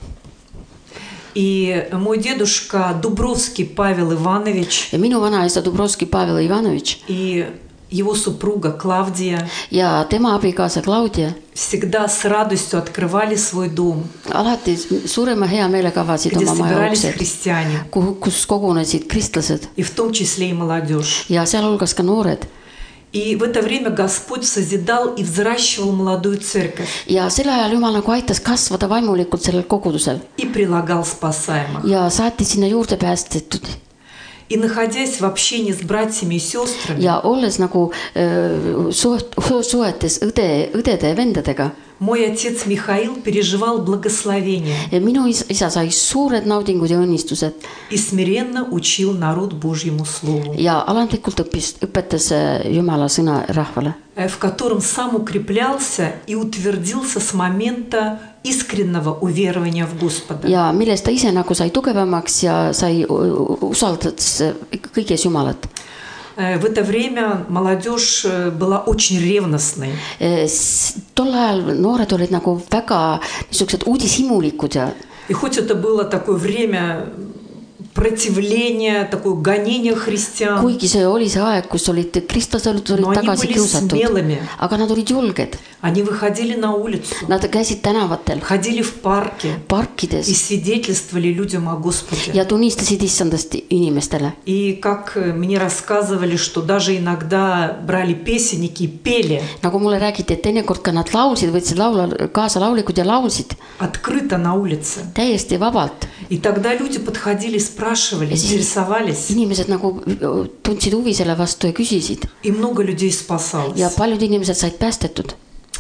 S2: и мой дедушка Дубровский Павел Иванович
S3: Ja minu vanaisa Dubrovski Pavel Ivanovitš
S2: и его супруга Клавдия
S3: ja tema abikaasa Claudia
S2: всегда с радостью открывали свой дом,
S3: alati suurema hea meelega avasid
S2: где
S3: oma maja
S2: собирались
S3: uksed,
S2: христиане,
S3: kuhu, kus kogunesid kristlased
S2: и в том числе и молодежь.
S3: ja sealhulgas ka noored.
S2: И в это время Господь созидал и взращивал молодую церковь
S3: Ja sel ajal Jumal nagu aitas kasvada vaimulikult sellel kogudusel
S2: и прилагал спасаемых.
S3: ja saatis sinna juurde päästetud.
S2: И находясь в общении с братьями и сестрами,
S3: Ja olles nagu äh, suhet, suhetes õde, õdede ja vendadega,
S2: мой отец Михаил переживал благословение
S3: minu isa, isa sai suured naudingud ja õnnistused
S2: и смиренно учил народ Божьему Слову,
S3: ja alandlikult õppis, õpetas äh, Jumala sõna rahvale,
S2: э, в котором сам укреплялся и утвердился с момента искреннего уверования в Господа.
S3: ja millest ta ise nagu sai tugevamaks ja sai usaldades kõiges Jumalat.
S2: Э, В это время молодежь э, была очень ревностной.
S3: Tol ajal noored olid nagu väga niisugused uudishimulikud ja
S2: И хоть это было такое время противления, такое гонение христиан,
S3: kuigi see oli see aeg, kus olid kristlased olid
S2: но они
S3: tagasi
S2: были
S3: kiusatud,
S2: смелыми.
S3: aga nad olid julged,
S2: Они выходили на улицу,
S3: nad käisid tänavatel,
S2: ходили в парке и
S3: parkides
S2: свидетельствовали людям о Господе.
S3: ja tunnistasid issandast inimestele.
S2: И как э, мне рассказывали, что даже иногда брали песенники и пели
S3: Nagu mulle räägiti, et teinekord ka nad laulsid, võtsid laula, kaasa laulikud ja laulsid
S2: открыто на улице.
S3: täiesti vabalt.
S2: И тогда люди подходили, спрашивали,
S3: Ja siis
S2: интересовались.
S3: inimesed nagu tundsid huvi selle vastu ja küsisid.
S2: И много людей спасалось.
S3: Ja paljud inimesed said päästetud.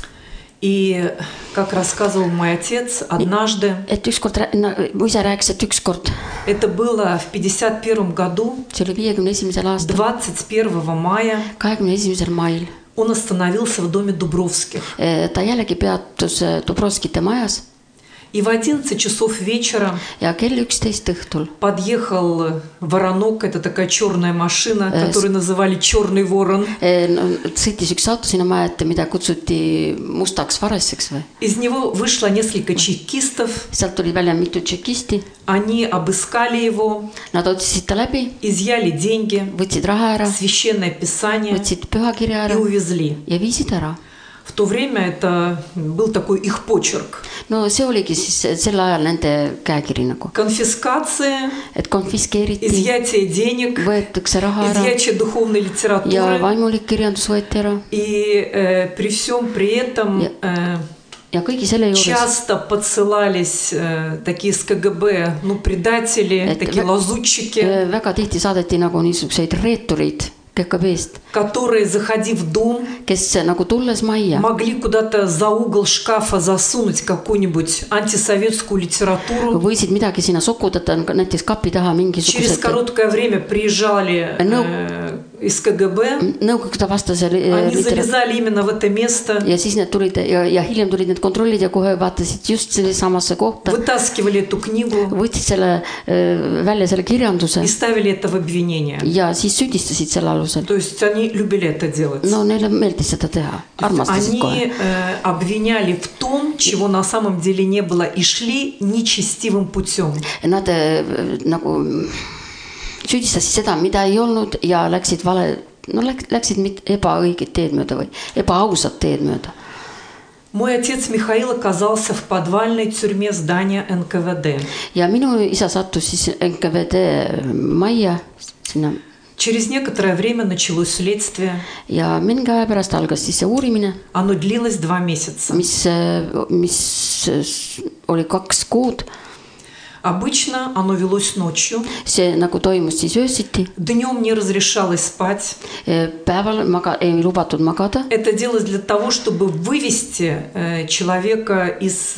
S2: И, как рассказывал мой отец, однажды,
S3: Et ükskord, mu isa rääkis, et ükskord,
S2: это было в пятьдесят первом году,
S3: see oli viiekümne esimesel aastal,
S2: двадцать первого мая,
S3: kahekümne esimesel mail,
S2: он остановился в доме Дубровских.
S3: ta jällegi peatus Dubrovskite majas
S2: И в одиннадцать часов вечера
S3: ja kell üksteist õhtul
S2: подъехал воронок, это такая черная машина, которую называли «Черный ворон».
S3: sõitis üks auto sinna maja ette, mida kutsuti mustaks varesseks või?
S2: Из него вышло несколько чекистов.
S3: Sealt tuli välja mitu tšekisti.
S2: Они обыскали его,
S3: Nad otsisid ta läbi,
S2: изъяли деньги,
S3: võtsid raha ära,
S2: священное писание
S3: võtsid pühakirja
S2: и
S3: ära
S2: увезли.
S3: ja viisid ära.
S2: В то время это был такой их почерк.
S3: No see oligi siis sel ajal nende käekiri nagu.
S2: Конфискация,
S3: Et konfiskeeriti,
S2: изъятие денег,
S3: võetakse raha ära
S2: изъятие духовной
S3: ja
S2: литературы.
S3: vaimulik kirjandus võeti ära.
S2: И э, при всем при этом
S3: Ja-
S2: э,
S3: Ja kõigi selle juures,
S2: часто подсылались э, такие из КГБ, ну, предатели,
S3: Это
S2: такие
S3: вä-
S2: лазутчики,
S3: väga tihti saadeti nagu niisuguseid reeturid K G B-st,
S2: которые, заходив в дом,
S3: kes nagu tulles majja,
S2: могли куда-то за угол шкафа засунуть какую-нибудь антисоветскую литературу.
S3: võisid midagi sinna sokutata, näiteks kapi taha
S2: Через
S3: mingisugused
S2: короткое время приезжали
S3: Ну.
S2: э, из КГБ.
S3: Nõukogude vastase
S2: Они залезали именно в это место.
S3: Ja siis need tulid ja, ja hiljem tulid need kontrollid ja kohe vaatasid just selle samasse kohta.
S2: Вытаскивали эту книгу.
S3: Võtsid selle äh, välja selle kirjanduse.
S2: И ставили это в обвинение.
S3: Ja siis süüdistasid selle alusel.
S2: То есть они любили это делать.
S3: No neile meeldis seda teha. Armastasid kohe.
S2: Они э, обвиняли в том, чего на самом деле не было, и шли нечестивым путем.
S3: Nad äh, nagu süüdistasid seda, mida ei olnud ja läksid vale, no läksid ebaõiged teed mööda või ebaausad teed mööda.
S2: Мой отец Михаил оказался в подвальной тюрьме здания эн ка вэ дэ.
S3: Ja minu isa sattus siis эн ка вэ дэ majja sinna.
S2: Через некоторое время началось следствие.
S3: Ja mingi aja pärast algas siis see uurimine.
S2: Оно длилось два месяца.
S3: Mis, mis oli kaks kuud.
S2: Обычно оно велось ночью.
S3: See nagu toimus siis öösiti.
S2: Днем не разрешалось спать.
S3: Päeval maga, ei lubatud magada.
S2: Это делалось для того, чтобы вывести человека из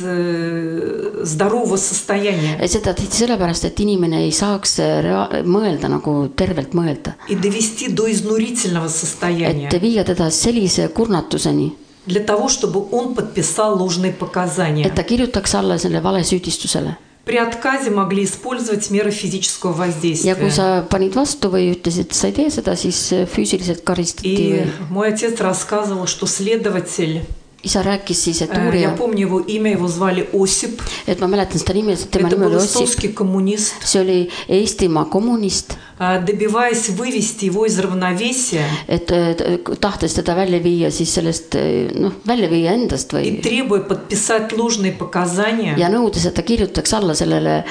S2: здорового состояния.
S3: Seda tehti sellepärast, et inimene ei saaks mõelda nagu tervelt mõelda.
S2: И довести до изнурительного состояния.
S3: Et viia teda sellise kurnatuseni.
S2: Для того, чтобы он подписал ложные показания.
S3: Et ta kirjutaks alla selle vale süüdistusele.
S2: При отказе могли использовать меры физического воздействия.
S3: Ja kui sa panid vastu või ütlesid, et sa ei tee seda, siis füüsiliselt karistati.
S2: И мой отец рассказывал, что следователь,
S3: isa rääkis siis, et uurija,
S2: я помню его имя, его звали Осип.
S3: Et ma mäletan seda nime, et tema nimi oli Ossip.
S2: Коммунист.
S3: See oli Eestimaa kommunist.
S2: Добиваясь вывести его из равновесия,
S3: et tahtes teda välja viia siis sellest, noh, välja viia endast või,
S2: и требуя подписать ложные показания,
S3: ja nõudes, et ta kirjutaks alla sellele,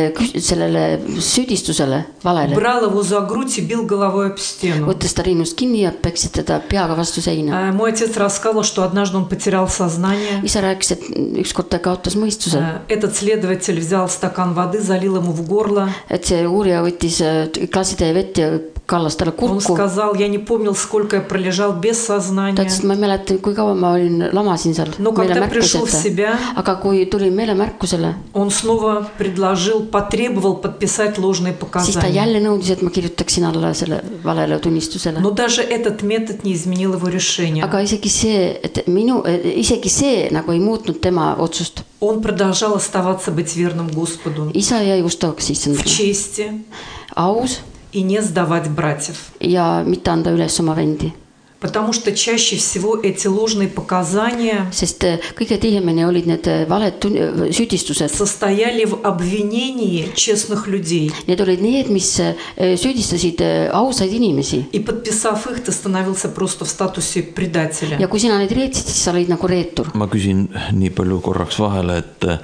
S3: sellele süüdistusele valele,
S2: брал его за грудь и бил головой об стену.
S3: Võttes ta rinnust kinni ja peksid teda peaga vastu seina.
S2: Мой отец рассказал, что однажды он потерял сознание.
S3: Isa rääkis, et ükskord ta kaotas mõistuse.
S2: Этот следователь взял стакан воды, залил ему в горло.
S3: Et see uurija võttis klaasitäie vett ja kallas talle kurku.
S2: Он сказал, я не помнил, сколько я пролежал без сознания.
S3: Ta ütles, et ma ei mäleta, kui kaua ma olin, lamasin seal.
S2: Но когда пришел в себя,
S3: aga kui tuli meelemärkusele,
S2: он снова предложил, потребовал подписать ложные показания.
S3: Siis ta jälle nõudis, et ma kirjutaksin alla selle valele tunnistusele.
S2: Но даже этот метод не изменил его решение.
S3: Aga isegi see, et minu, isegi see nagu ei muutnud tema otsust.
S2: Он продолжал оставаться быть верным Господу.
S3: Isa jäi ustavaks issandale.
S2: В чести.
S3: Aus.
S2: И не сдавать братьев.
S3: Ja mitte anda üles oma vendi.
S2: Потому что чаще всего эти ложные показания,
S3: sest kõige tihemini olid need valed süüdistused,
S2: состояли в обвинении честных людей.
S3: Need olid need, mis süüdistasid ausaid inimesi.
S2: И подписав их, ты становился просто в статусе предателя.
S3: Ja kui sina neid reetsid, siis sa olid nagu reetur.
S1: Ma küsin nii palju korraks vahele, et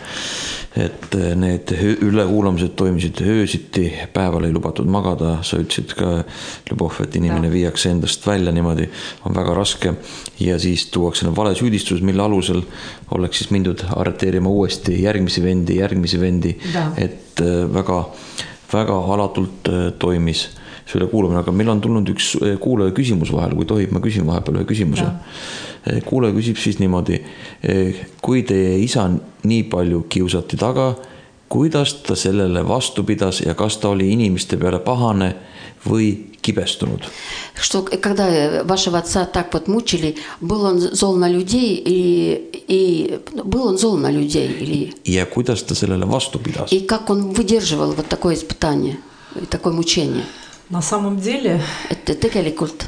S1: et need ülekuulamised toimisid öösiti, päeval ei lubatud magada, sa ütlesid ka, Ljubov, et inimene viiakse endast välja niimoodi, on väga raske ja siis tuuakse vale süüdistus, mille alusel oleks siis mindud arreteerima uuesti järgmisi vendi, järgmisi vendi, da. Et väga, väga alatult toimis see ülekuulamine, aga meil on tulnud üks kuulaja küsimus vahel, kui tohib, ma küsin vahepeal ühe küsimuse. Da. Kuulaja küsib siis niimoodi, kui teie isa nii palju kiusati taga, kuidas ta sellele vastu pidas ja kas ta oli inimeste peale pahane või кибестунут.
S3: Что когда вашего отца так вот мучили, был он зол на людей и, и был он зол на людей или...
S1: Ja kuidas ta sellele vastu pidas?
S3: И как он выдерживал вот такое испытание, такое мучение?
S2: На самом деле...
S3: Это tegelikult...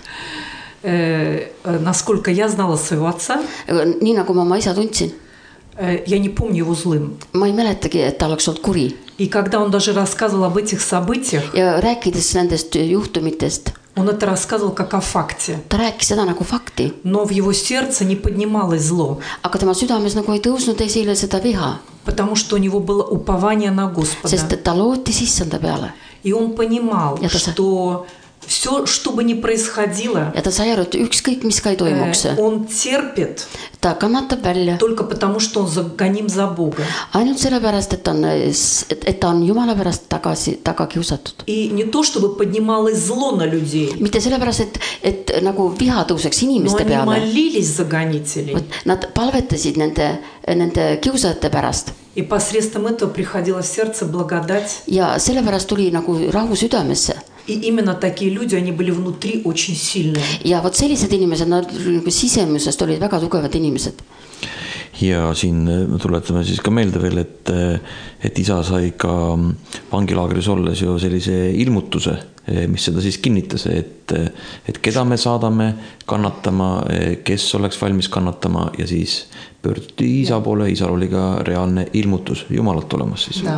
S2: Э, насколько я знала своего отца...
S3: Nii nagu ma oma isa tundsin.
S2: Я не помню его злым.
S3: Ma ei mäletagi, et ta oleks olnud kuri.
S2: И когда он даже рассказывал об этих событиях,
S3: ja rääkides nendest juhtumitest,
S2: он это рассказывал как о факте.
S3: Ta rääkis seda nagu fakti.
S2: Но в его сердце не поднималось зло.
S3: Aga tema südames nagu ei tõusnud esile seda viha.
S2: Потому что у него было упование на Господа.
S3: Sest ta lootis issanda peale.
S2: И он понимал,
S3: ja ta
S2: что все, что бы ни происходило,
S3: ja ta sai aru, et ükskõik mis ka ei toimuks,
S2: он терпит
S3: ta kannatab välja
S2: только потому, что он гоним за Бога.
S3: Ainult sellepärast, et, on, et, et ta on Jumala pärast tagasi, taga kiusatud.
S2: И не то, чтобы поднималось зло на людей.
S3: Mitte sellepärast, et, et nagu viha tõuseks inimeste peale.
S2: Но они молились за гонителей.
S3: Nad palvetasid nende, nende kiusajate pärast.
S2: И посредством этого приходила в сердце благодать.
S3: Ja sellepärast tuli nagu rahu südamesse.
S2: И именно такие люди, они были внутри очень сильные.
S3: Ja vot sellised inimesed, nad sisemusest olid väga tugevad inimesed.
S1: Ja siin tuletame siis ka meelde veel, et, et isa sai ka vangilaagris olles ju sellise ilmutuse, mis seda siis kinnitas, et, et keda me saadame kannatama, kes oleks valmis kannatama ja siis pöörduti isa poole, isal oli ka reaalne ilmutus Jumalat olemas siis.
S2: Da.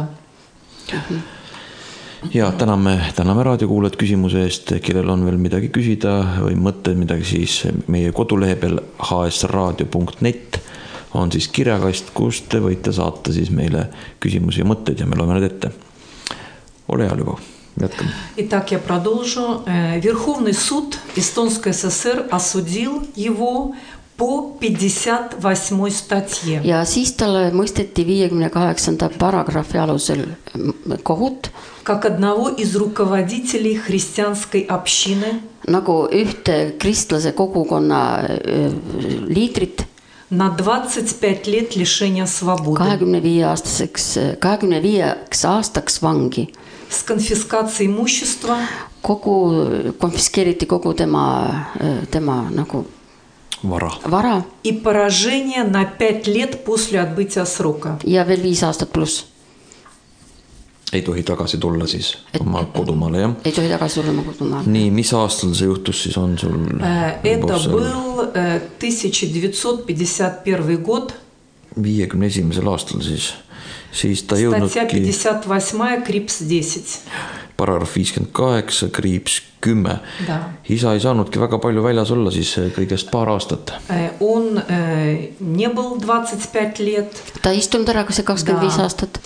S1: Ja täname, täname raadiokuulajad küsimuse eest, kellel on veel midagi küsida või mõtted midagi, siis meie kodulehe peal h s radio punkt net on siis kirjakast, kus te võite saata siis meile küsimusi ja mõtteid ja me loeme need ette. Ole hea, Любовь, jätkame.
S2: Итак, я продолжу. Верховный суд Эстонской ССР осудил его по пятьдесят восьмой статье.
S3: Ja siis talle mõisteti viiekümne kaheksanda paragrahvi alusel kohut.
S2: Как одного из руководителей христианской общины.
S3: Nagu ühte kristlase kogukonna liidrit.
S2: На двадцать пять лет лишения свободы.
S3: kahekümne viie aastaseks, kahekümne viieks aastaks vangi.
S2: С конфискацией имущества.
S3: Kogu, konfiskeeriti kogu tema, tema nagu
S1: vara.
S3: vara.
S2: И поражение на пять лет после отбытия срока.
S3: Ja veel viis aastat pluss.
S1: Ei tohi tagasi tulla siis et, oma kodumaale, jah?
S3: Ei tohi tagasi tulla oma kodumaale.
S1: Nii, mis aastal see juhtus siis on sul?
S2: Это был тысяча девятьсот пятьдесят первый год.
S1: viiekümne esimesel aastal siis. Siis ta jõudnudki...
S2: Статья пятьдесят восьмая, kriips десять.
S1: Paragrahv viiskümmend kaheksa, kriips kümme.
S2: Да.
S1: Isa ei saanudki väga palju väljas olla siis kõigest paar aastat.
S2: Он не был двадцать пять лет.
S3: Ta istunud ära see kakskümmend viis aastat.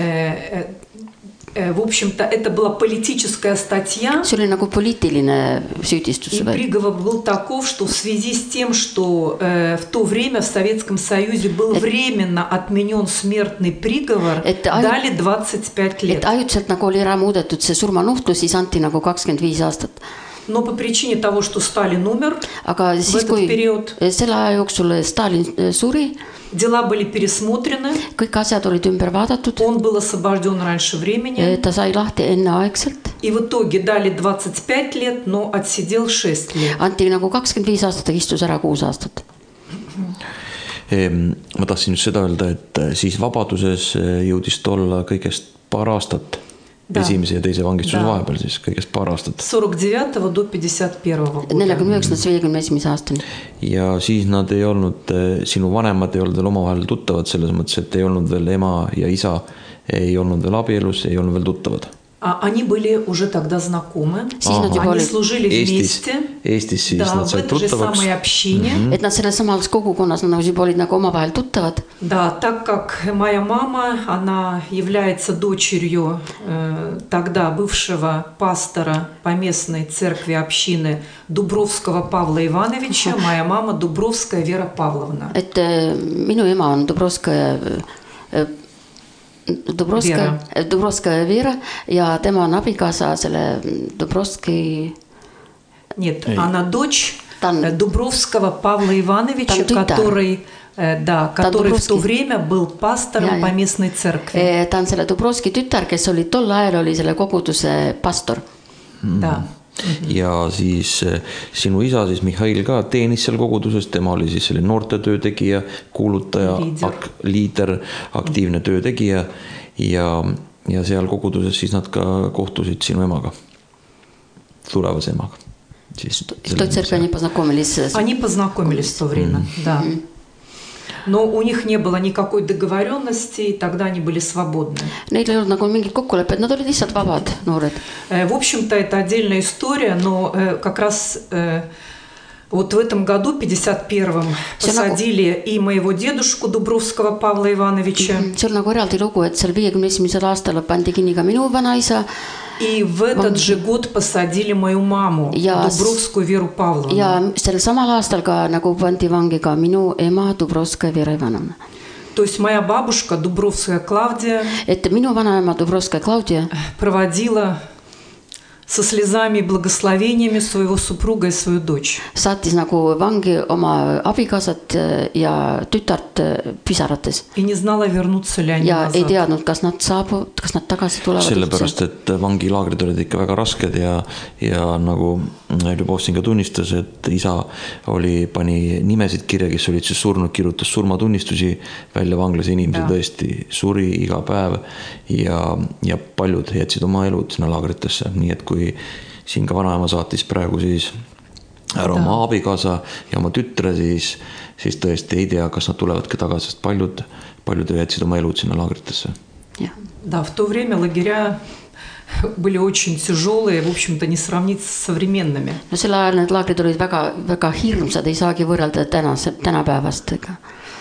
S2: В общем-то, это была политическая статья.
S3: See oli nagu poliitiline süüdistus.
S2: И приговор был таков, что в связи с тем, что э, в то время в Советском Союзе был et, временно отменен смертный приговор, et, дали двадцать пять лет.
S3: Et ajutiselt nagu oli ära muudetud see surmanuhtlus, siis anti nagu kakskümmend viis aastat.
S2: Но по причине того, что Сталин умер
S3: Aga
S2: в этот
S3: kui
S2: период,
S3: selle aja jooksul Stalin suri,
S2: дела были пересмотрены,
S3: kõik asjad olid ümber vaadatud,
S2: он был освобожден раньше времени,
S3: ta sai lahti enneaegselt,
S2: и в итоге дали двадцать пять лет, но отсидел шесть лет.
S3: Anti nagu kakskümmend viis aastat, istus ära kuus aastat.
S1: Ma tahtsin just seda öelda, et siis vabaduses jõudis olla kõigest paar aastat. Да. Esimese ja teise vangistuse да. Vahepeal siis kõigest paar aastat.
S2: сорок девятого до пятьдесят первого года.
S3: nelikümmend üheksandast viiekümne esimese aastani.
S1: Ja siis nad ei olnud, sinu vanemad ei olnud veel omavahel tuttavad selles mõttes, et ei olnud veel ema ja isa, ei olnud veel abielus, ei olnud veel tuttavad.
S2: Они были уже тогда знакомы. Они служили вместе.
S1: Eestis siis
S2: да,
S1: nad said
S2: tuttavaks. В этой же самой общине.
S3: Mm-hmm. Et nad selles samas kogukonnas nad juba olid nagu omavahel tuttavad.
S2: Да, так как моя мама, она является дочерью э, тогда бывшего пастора поместной церкви общины Дубровского Павла Ивановича, uh-huh. моя мама Дубровская Вера Павловна.
S3: Et minu ema on Dubrovskaya Dubrovskaya, Dubrovskaya Vera ja tema on abikaasa selle Dubrovski...
S2: Нет, Ei. Она дочь Тан... Дубровского Павла Ивановича, который, да, который в то время был пастором ja, поместной церкви.
S3: Ta on selle Dubrovski tütar, kes oli tol ajal oli selle koguduse pastor.
S2: Да.
S1: Ja siis sinu isa, siis Mihhail ka teenis seal koguduses, tema oli siis selline noorte töötegija, kuulutaja, liider, ak, liider aktiivne töötegija ja, ja seal koguduses siis nad ka kohtusid sinu emaga, tulevase emaga. Siis,
S3: они познакомились.
S2: Они познакомились в то время, mm-hmm. да. Но у них не было никакой договоренности, и тогда они были свободны.
S3: Neil ei olnud nagu mingit kokkulepet, nad olid lihtsalt vabad noored.
S2: В общем-то, это отдельная история, но как раз вот в этом году, пятьдесят первом, посадили и моего дедушку Дубровского Павла Ивановича.
S3: See on nagu eraldi lugu, et seal viiekümne esimesel aastal pandi kinni ka minu vanaisa.
S2: И в этот же год посадили мою маму, ja, Дубровскую Веру Павловну.
S3: Ja sel samal aastal ka nagu pandi vangi ka minu ema Dubrovskaya Vera Ivanovna.
S2: То есть моя бабушка Дубровская Клавдия
S3: et minu vanaema Dubrovskaya Claudia
S2: проводила со слезами и благословениями своего супруга и свою дочь.
S3: Saatis nagu vangi oma abikaasat ja tütart pisarates.
S2: И не знала, вернутся ли они
S3: ja
S2: назад.
S3: ei teadnud, kas nad saabuvad, kas nad tagasi tulevad.
S1: Sellepärast, et vangilaagrid olid ikka väga rasked ja, ja nagu Ljubov siin ka tunnistas, et isa oli, pani nimesid kirja, kes olid siis surnud, kirjutas surmatunnistusi välja vanglas, inimesi ja. Tõesti suri iga päev ja, ja paljud jätsid oma elud sinna laagritesse, nii et kui siin ka vanaema saatis praegu siis ära oma abikaasa ja oma tütre, siis, siis tõesti ei tea, kas nad tulevadki tagasi, sest paljud, paljud jätsid oma elud sinna laagritesse.
S3: Ja.
S2: Да, в то время лагеря были очень тяжелые, в общем-то, не сравнить с современными.
S3: No sel ajal need laagrid olid väga, väga hirmsad, ei saagi võrrelda tänase, tänapäevastega.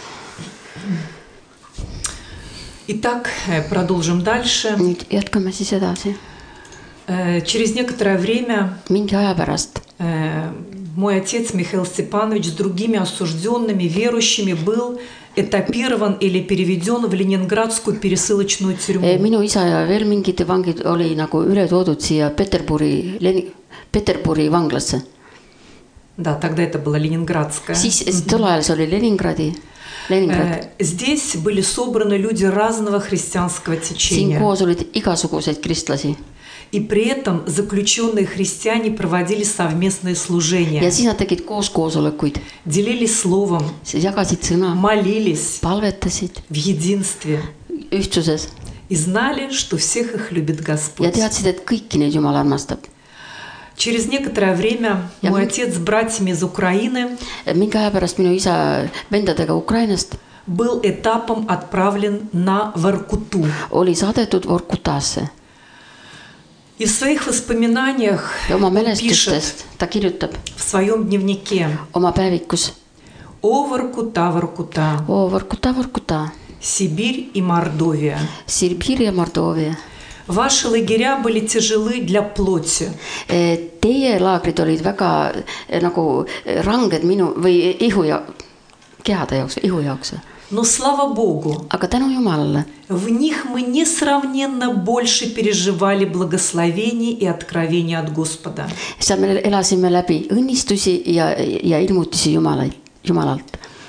S2: Итак, продолжим дальше.
S3: Nüüd jätkame siis edasi.
S2: Через некоторое время
S3: Mingi aja pärast
S2: мой отец Михаил Степанович с другими осужденными верующими был этапирован или переведен в Ленинградскую пересылочную тюрьму.
S3: Minu isa ja veel mingid vangid oli nagu üle toodud siia Peterburi, Peterburi vanglasse.
S2: Да, тогда это была Ленинградская.
S3: Siis tol ajal see oli Leningradi. Leningrad.
S2: Здесь были собраны люди разного христианского течения.
S3: Siin koos olid igasuguseid kristlasi.
S2: И при этом заключенные христиане проводили совместные служения.
S3: Ja siis nad tegid koos koosolekuid.
S2: Делились словом.
S3: Jagasid sõna.
S2: Молились.
S3: Palvetasid.
S2: В единстве.
S3: Ühtsuses.
S2: И знали, что всех их любит Господь.
S3: Ja teadsid, et kõiki neid Jumal armastab.
S2: Через некоторое время ja мой отец с братьями из Украины
S3: mingi aja pärast minu isa vendadega Ukrainast
S2: был этапом отправлен на Воркуту.
S3: Oli saadetud Vorkutasse.
S2: И в своих воспоминаниях
S3: он пишет ta kirjutab
S2: в своем дневнике
S3: oma päevikus
S2: О Воркута, Воркута,
S3: О Vorkuta, Vorkuta,
S2: Сибирь и Мордовия.
S3: Sibir ja Mordovia.
S2: Ваши лагеря были тяжелы для плоти.
S3: Teie laagrid olid väga nagu ranged minu või ihu ja kehade jaoks, ihu jaoks.
S2: Но слава Богу,
S3: aga tänu Jumalale,
S2: в них мы несравненно больше переживали благословений и откровений от Господа.
S3: Seal me elasime läbi õnnistusi ja, ja ilmutisi Jumalalt, Jumalalt.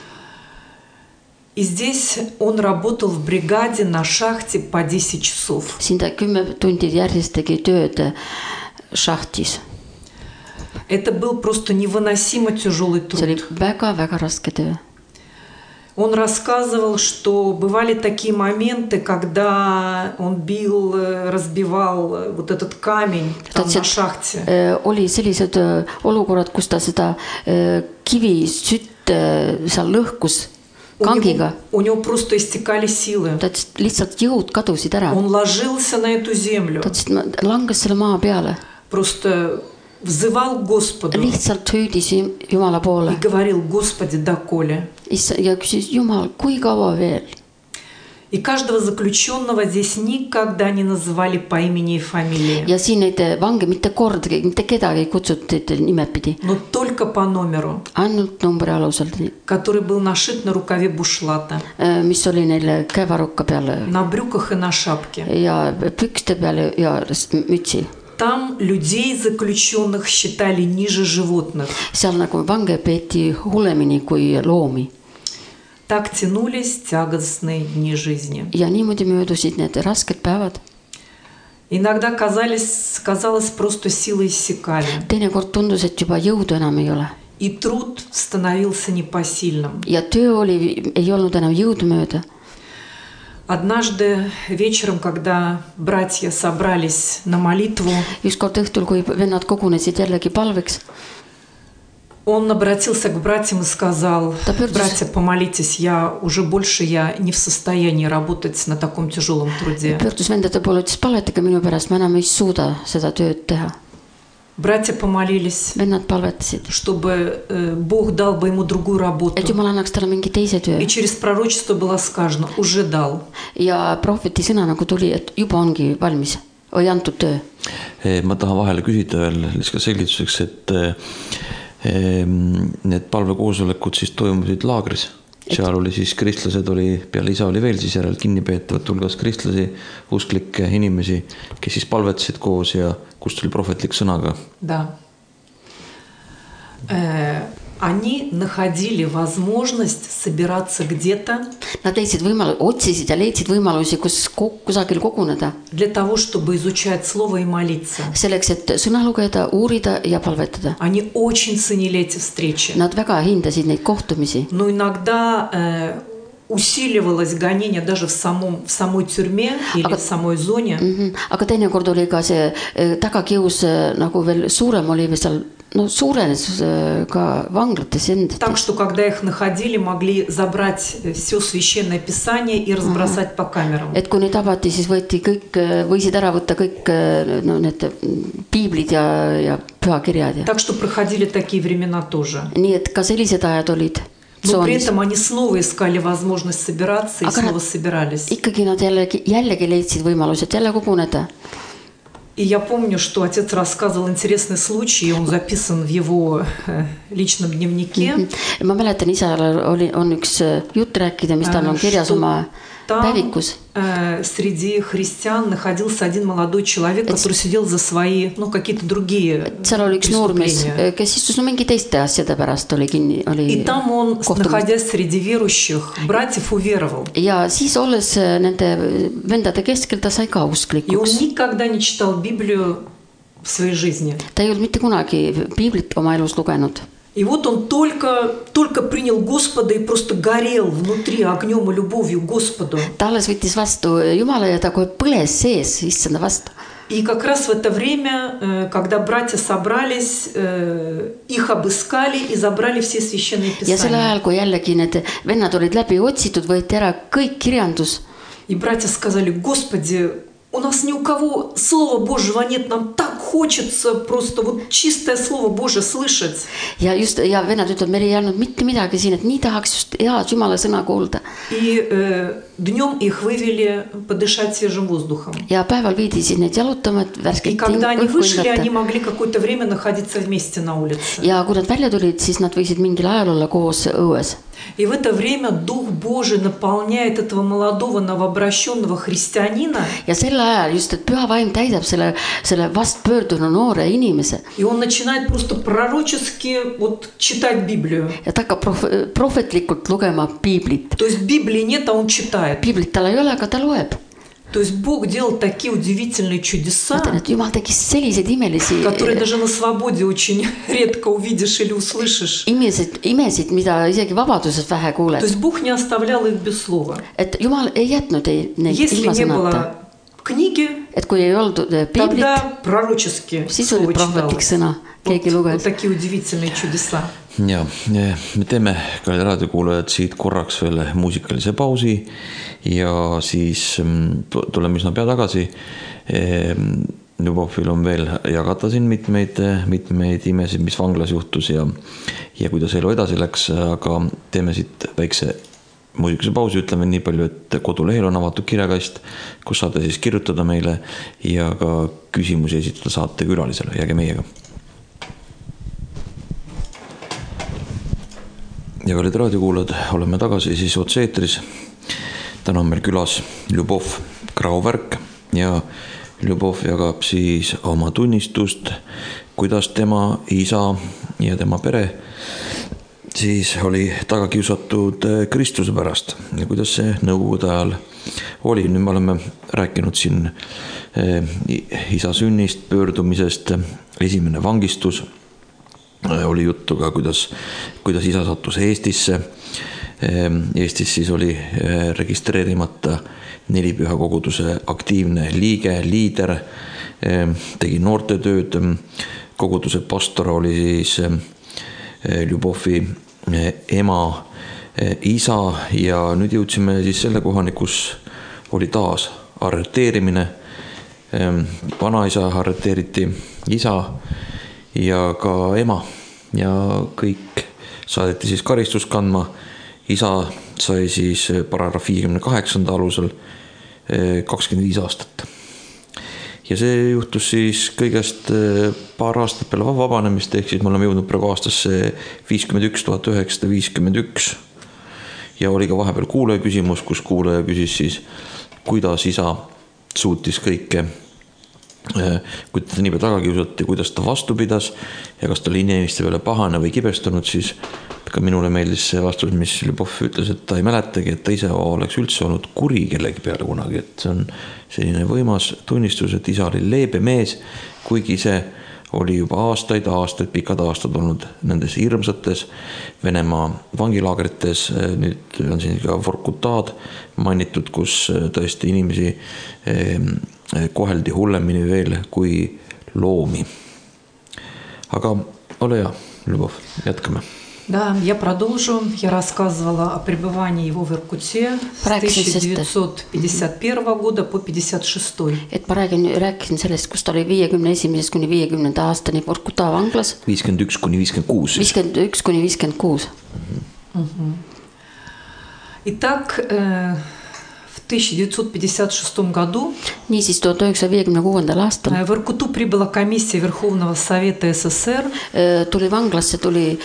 S2: И здесь он работал в бригаде на шахте по десять часов.
S3: Siin ta kümme tundi järjest tegi tööd šahtis.
S2: Это был просто невыносимо тяжелый труд.
S3: See oli väga-väga raske töö.
S2: Он рассказывал, что бывали такие моменты, когда он бил, разбивал вот этот камень там на шахте.
S3: Oli sellised olukorrad, kus ta seda kivi sütt seal lõhkus kangiga.
S2: У него просто истекали силы.
S3: Ta lihtsalt jõud kadusid ära.
S2: Он ложился на эту землю.
S3: Ta langes selle maa peale.
S2: Просто взывал к Господу.
S3: Lihtsalt hüüdis Jumala poole.
S2: И говорил: Господи, доколе?
S3: Ja küsis: Jumal, kui kaua veel?
S2: И каждого заключенного здесь никогда не называли по имени и фамилии.
S3: Ja siin neid vange mitte kordagi, mitte kedagi kutsuti nimepidi.
S2: Но только по номеру.
S3: Ainult numbri alusel.
S2: Который был нашит на рукаве бушлата.
S3: Mis oli neil käevarukka peal.
S2: На брюках и на шапке.
S3: Ja pükste peal ja mütsil.
S2: Там людей заключенных считали ниже животных.
S3: Seal nagu vange peeti hullemini kui loomi.
S2: Так тянулись тягостные дни жизни.
S3: Ja niimoodi möödusid need rasked päevad.
S2: Иногда казались, казалось, просто силы иссякали.
S3: Teinekord tundus, et juba jõudu enam ei ole.
S2: И труд становился непосильным.
S3: Ja töö oli, ei olnud enam jõudmööda.
S2: Однажды вечером, когда братья собрались на молитву,
S3: ükskord õhtul, kui vennad kogunesid jällegi palveks,
S2: он обратился к братьям и сказал: братья, помолитесь, я уже больше я не в состоянии работать на таком тяжелом труде.
S3: Pöördus vendade poole, ütles: palvetage minu pärast, ma enam ei suuda seda tööd teha.
S2: Братья помолились,
S3: vennad palvetasid,
S2: чтобы Бог дал бы ему другую работу.
S3: Et Jumal annaks talle mingi teise töö.
S2: И через пророчество было сказано: уже дал.
S3: Ja prohveti sõna nagu tuli, et juba ongi valmis, või antud töö.
S1: Ma tahan vahele küsida veel lihtsalt selgituseks, et need palvekoosolekud siis toimusid laagris. seal oli siis kristlased, oli, peale isa oli veel siis järel kinnipeetavat hulgas kristlasi, usklikke inimesi, kes siis palvetasid koos ja kust oli prohvetlik sõnaga.
S2: Да. Они находили возможность собираться где-то.
S3: Nad leidsid võimalusi, otsisid ja leidsid võimalusi, kus kusagil koguneda.
S2: Для того, чтобы изучать слово и молиться.
S3: Selleks, et sõna lugeda, uurida ja palvetada.
S2: Они очень ценили эти встречи.
S3: Nad väga hindasid neid kohtumisi.
S2: Но иногда э, усиливалось гонение даже в, самом, в самой тюрьме или aga, в самой зоне. Mm-hmm.
S3: Aga teinekord oli ka see tagakius nagu veel suurem oli või seal no suurenes ka vanglates endates.
S2: Так что когда их находили, могли забрать все священное писание и разбросать Aha. по камерам.
S3: Et kui neid tabati, siis võeti kõik, võisid ära võtta kõik no, need piiblid ja, ja pühakirjad.
S2: Так что проходили такие времена тоже.
S3: Nii et ka sellised ajad olid.
S2: Но при этом они снова искали возможность собираться и
S3: aga
S2: снова собирались.
S3: Ikkagi nad jällegi, jällegi leidsid võimalused jälle koguneda.
S2: И я помню, что отец рассказывал интересный случай, он записан в его личном дневнике.
S3: Ma mäletan, isal oli, on üks jutt rääkida, mis tal on kirjas oma päevikus.
S2: Среди христиан находился один молодой человек, который сидел за свои, ну, какие-то другие
S3: преступления. Kes istus no mingi teiste asjade pärast oli kinni, oli
S2: И там он, находясь среди верующих, братьев уверовал.
S3: Ja siis olles nende vendade keskel, ta sai ka usklikuks.
S2: И он никогда не читал Библию в своей жизни.
S3: Ta ei olnud mitte kunagi Piiblit oma elus lugenud.
S2: И вот он только, только принял Господа и просто горел внутри огнем и любовью к Господу.
S3: Ta alles võttis vastu Jumala ja ta kohe põles sees issanda vastu.
S2: И как раз в это время, когда братья собрались, их обыскали и забрали все священные писания.
S3: Ja sel ajal, kui jällegi need vennad olid läbi otsitud, võeti ära kõik kirjandus.
S2: И братья сказали: Господи, у нас ни у кого Слова Божьего нет, нам так хочется просто вот чистое Слово Божие слышать.
S3: Ja just, ja vennad ütlevad, meil ei olnud mitte midagi siin, et nii tahaks just head Jumala sõna kuulda.
S2: И э, днем их вывели подышать свежим воздухом.
S3: Ja päeval viidi siis neid jalutama, et värskelt
S2: И когда они вышли, они могли какое-то время находиться вместе на улице.
S3: Ja kui nad välja tulid, siis nad võisid mingil ajal olla koos õues.
S2: И в это время Дух Божий наполняет этого молодого новообращенного христианина.
S3: Ja sel ajal just, et püha vaim täidab selle, selle vastpöördunud noore inimese.
S2: И он начинает просто пророчески вот, читать Библию.
S3: Ja ta hakkab prof, prohvetlikult lugema Piiblit.
S2: То есть Библии нет, а он читает.
S3: Piiblit tal ei ole, aga ta loeb.
S2: То есть Бог делал такие удивительные чудеса, которые даже на свободе очень редко увидишь или услышишь.
S3: Imesid, imesid, mida isegi vabaduses vähe kuuled.
S2: То есть Бог не оставлял их без слова.
S3: Et Jumal ei jätnud neid
S2: Если не было книги,
S3: et kui ei olnud Piiblit,
S2: тогда пророческие
S3: siis oli prohvetlik sõna.
S2: Вот, вот такие удивительные чудеса.
S1: Ja, me teeme kallid raadiokuulajad siit korraks veel muusikalise pausi ja siis tuleme üsna pea tagasi. Ljubovil on veel jagata siin mitmeid, mitmeid imesid, mis vanglas juhtus ja, ja kuidas elu edasi läks, aga teeme siit väikse muusikalise pausi, ütleme nii palju, et kodulehel on avatud kirjakast, kus saate siis kirjutada meile ja ka küsimusi esitada saate külalisele. Jääge meiega. Ja kallid raadiokuulajad, oleme tagasi siis otse-eetris. Täna on meil külas Ljubov Grauwerk ja Ljubov jagab siis oma tunnistust, kuidas tema isa ja tema pere siis oli taga kiusatud Kristuse pärast ja kuidas see nõukogude ajal oli. Nüüd me oleme rääkinud siin isa sünnist, pöördumisest, esimene vangistus. Oli juttu ka, kuidas, kuidas isa sattus Eestisse. Eestis siis oli registreerimata nelipüha koguduse aktiivne liige, liider, tegi noortetööd. Koguduse pastor oli siis Ljubovi ema isa ja nüüd jõudsime siis selle kohani, kus oli taas arreteerimine. Vanaisa arreteeriti, isa ja ka ema ja kõik saadeti siis karistust kandma. Isa sai siis paragrahv viiekümne kaheksanda alusel kakskümmend viis aastat. Ja see juhtus siis kõigest paar aastat peale vabanemist, ehk siis me oleme jõudnud praegu aastasse viiskümmend üks tuhat üheksasada viiskümmend üks ja oli ka vahepeal kuulaja küsimus, kus kuulaja küsis siis, kuidas isa suutis kõike, kui ta nii taga kiusati, kuidas ta vastu pidas ja kas ta oli inimeste peale pahane või kibestunud, siis ka minule meeldis see vastus, mis Ljubov ütles, et ta ei mäletagi, et ta ise oleks üldse olnud kuri kellegi peale kunagi, et see on selline võimas tunnistus, et isa oli leebe mees, kuigi ise oli juba aastaid, aastaid, pikad aastad olnud nendes hirmsates Venemaa vangilaagrites, nüüd on siin ka Vorkutad mainitud, kus tõesti inimesi koheldi hullemini veel kui loomi. Aga ole hea, Ljubov, jätkame.
S2: Да, я продолжу. Я рассказывала о пребывании его в Иркуте с тысяча девятьсот пятьдесят первого года по пятьдесят шестой.
S3: Et ma räägin, rääkisin sellest, kus ta oli viiekümne esimesest kuni viiekümnenda aastani Vorkuta vanglas.
S1: viiskümmend üks kuni viiskümmend kuus.
S3: viiskümmend üks kuni viiskümmend kuus.
S2: Итак, в тысяча девятьсот пятьдесят шестом году
S3: Niisiis tuhande üheksasaja viiekümne kuuendal aastal
S2: в Иркуту прибыла комиссия Верховного Совета СССР.
S3: Tuli vanglasse tuli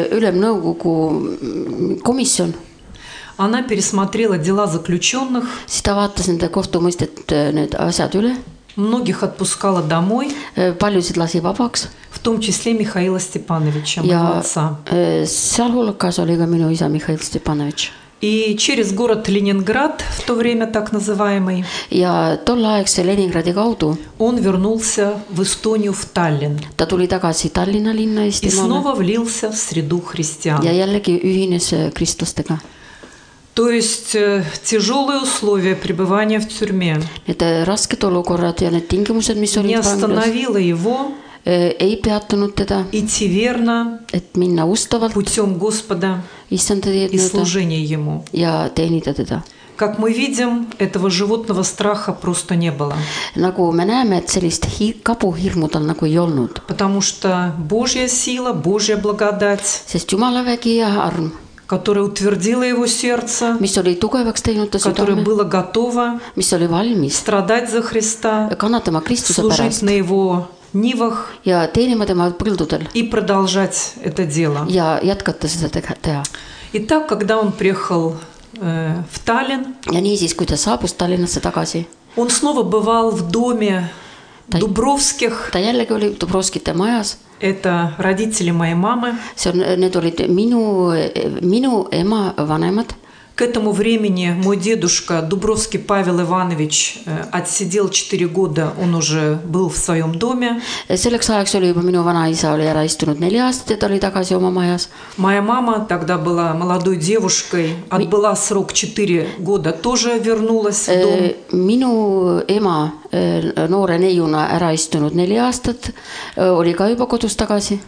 S3: ülemnõukogu komisjon.
S2: Она пересмотрела дела заключенных.
S3: Siis ta vaatas nende kohtumõistet need asjad üle.
S2: Многих отпускала домой.
S3: Paljusid lasi vabaks.
S2: В том числе Михаила Степановича, моего отца.
S3: Sealhulgas oli ka minu isa Mihhail Stepanovitš.
S2: И через город Ленинград, в то время так называемый,
S3: ja tolleaegse Leningradi kaudu
S2: он вернулся в Эстонию, в Таллин.
S3: Ta tuli tagasi Tallinna linna
S2: И
S3: Eestimaale
S2: снова влился в среду христиан.
S3: ja jällegi ühines kristlastega.
S2: То есть тяжелые условия пребывания в тюрьме
S3: Need rasked olukorrad ja need tingimused, mis
S2: не
S3: olid vanglas,
S2: остановило его
S3: ei peatunud teda,
S2: идти верно
S3: et minna ustavalt
S2: путем Господа
S3: issanda teed
S2: и
S3: mööda
S2: служения Ему.
S3: ja teenida teda.
S2: Как мы видим, этого животного страха просто не было.
S3: Nagu me näeme, et sellist hi- kabuhirmu tal nagu ei olnud,
S2: Потому что Божья сила, Божья благодать,
S3: sest Jumala vägi ja arm,
S2: которая утвердила его сердце,
S3: mis oli tugevaks teinud ta
S2: которое
S3: südame,
S2: было готово
S3: mis oli valmis
S2: страдать за Христа,
S3: kannatama Kristuse
S2: служить
S3: pärast
S2: на Его нивах
S3: ja teenima tema põldudel
S2: и продолжать это дело.
S3: ja jätkata seda tege- teha.
S2: Итак, когда он приехал э, в Таллин,
S3: Ja niisiis, kui ta saabus Tallinnasse tagasi,
S2: он снова бывал в доме
S3: Ta-
S2: Дубровских.
S3: ta jällegi oli Dubrovskite majas.
S2: Это родители моей мамы.
S3: See on, need olid minu, minu ema vanemad.
S2: К этому времени мой дедушка Дубровский Павел Иванович отсидел четыре года, он уже был в своем доме.
S3: Selleks ajaks oli juba minu vanaisa oli ära istunud neli aastat ja ta oli tagasi oma majas.
S2: Моя мама тогда была молодой девушкой, отбыла срок четыре года, тоже вернулась в дом.
S3: Minu ema noore neiuna ära istunud neli aastat, oli ka juba kodus tagasi.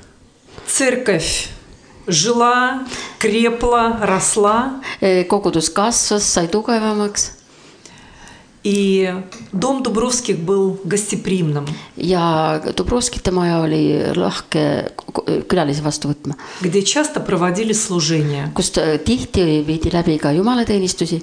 S2: Церковь жила, крепла, росла.
S3: Kogudus kasvas, sai tugevamaks.
S2: И дом Дубровских был гостеприимным.
S3: Ja Dubrovskite maja oli lahke külalisi vastu võtma.
S2: Где часто проводили служения.
S3: Kust tihti viidi läbi ka jumalateenistusi.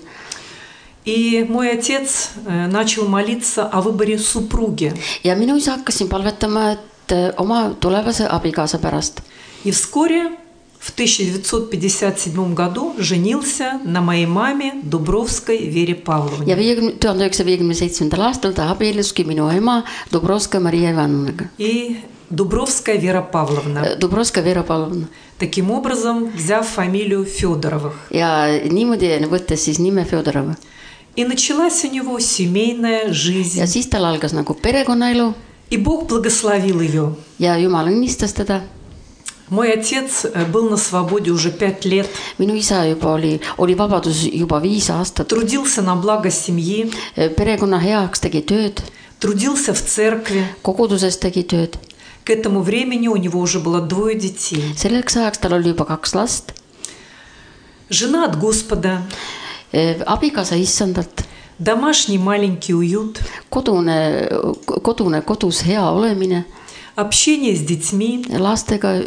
S2: И мой отец начал молиться о выборе супруги.
S3: Ja minu isa hakkas siin palvetama, et oma tulevase abikaasa pärast.
S2: И вскоре в тысяча девятьсот пятьдесят седьмом году женился на моей маме Дубровской Вере Павловне.
S3: Ja tuhande üheksasaja viiekümne seitsmendal aastal ta abielluski minu ema Dubrovska Maria Ivanovnaga.
S2: И Дубровская Вера Павловна.
S3: Dubrovska Vera Pavlovna.
S2: Таким образом, взяв фамилию Федоровых.
S3: Ja niimoodi võttes siis nime Fjodorova.
S2: И началась у него семейная жизнь.
S3: Ja siis tal algas nagu perekonnaelu.
S2: И Бог благословил ее.
S3: Ja Jumal õnnistas teda.
S2: Мой отец был на свободе уже пять лет.
S3: Minu isa juba oli, oli vabadus juba viis aastat.
S2: Трудился на благо семьи.
S3: Perekonna heaks tegi tööd.
S2: Трудился в церкви.
S3: Koguduses tegi tööd.
S2: К этому времени у него уже было двое детей.
S3: Selleks ajaks tal oli juba kaks last.
S2: Жена от Господа.
S3: Abikaasa issandalt.
S2: Домашний маленький уют.
S3: Kodune, kodune kodus hea olemine.
S2: Общение с детьми.
S3: Lastega,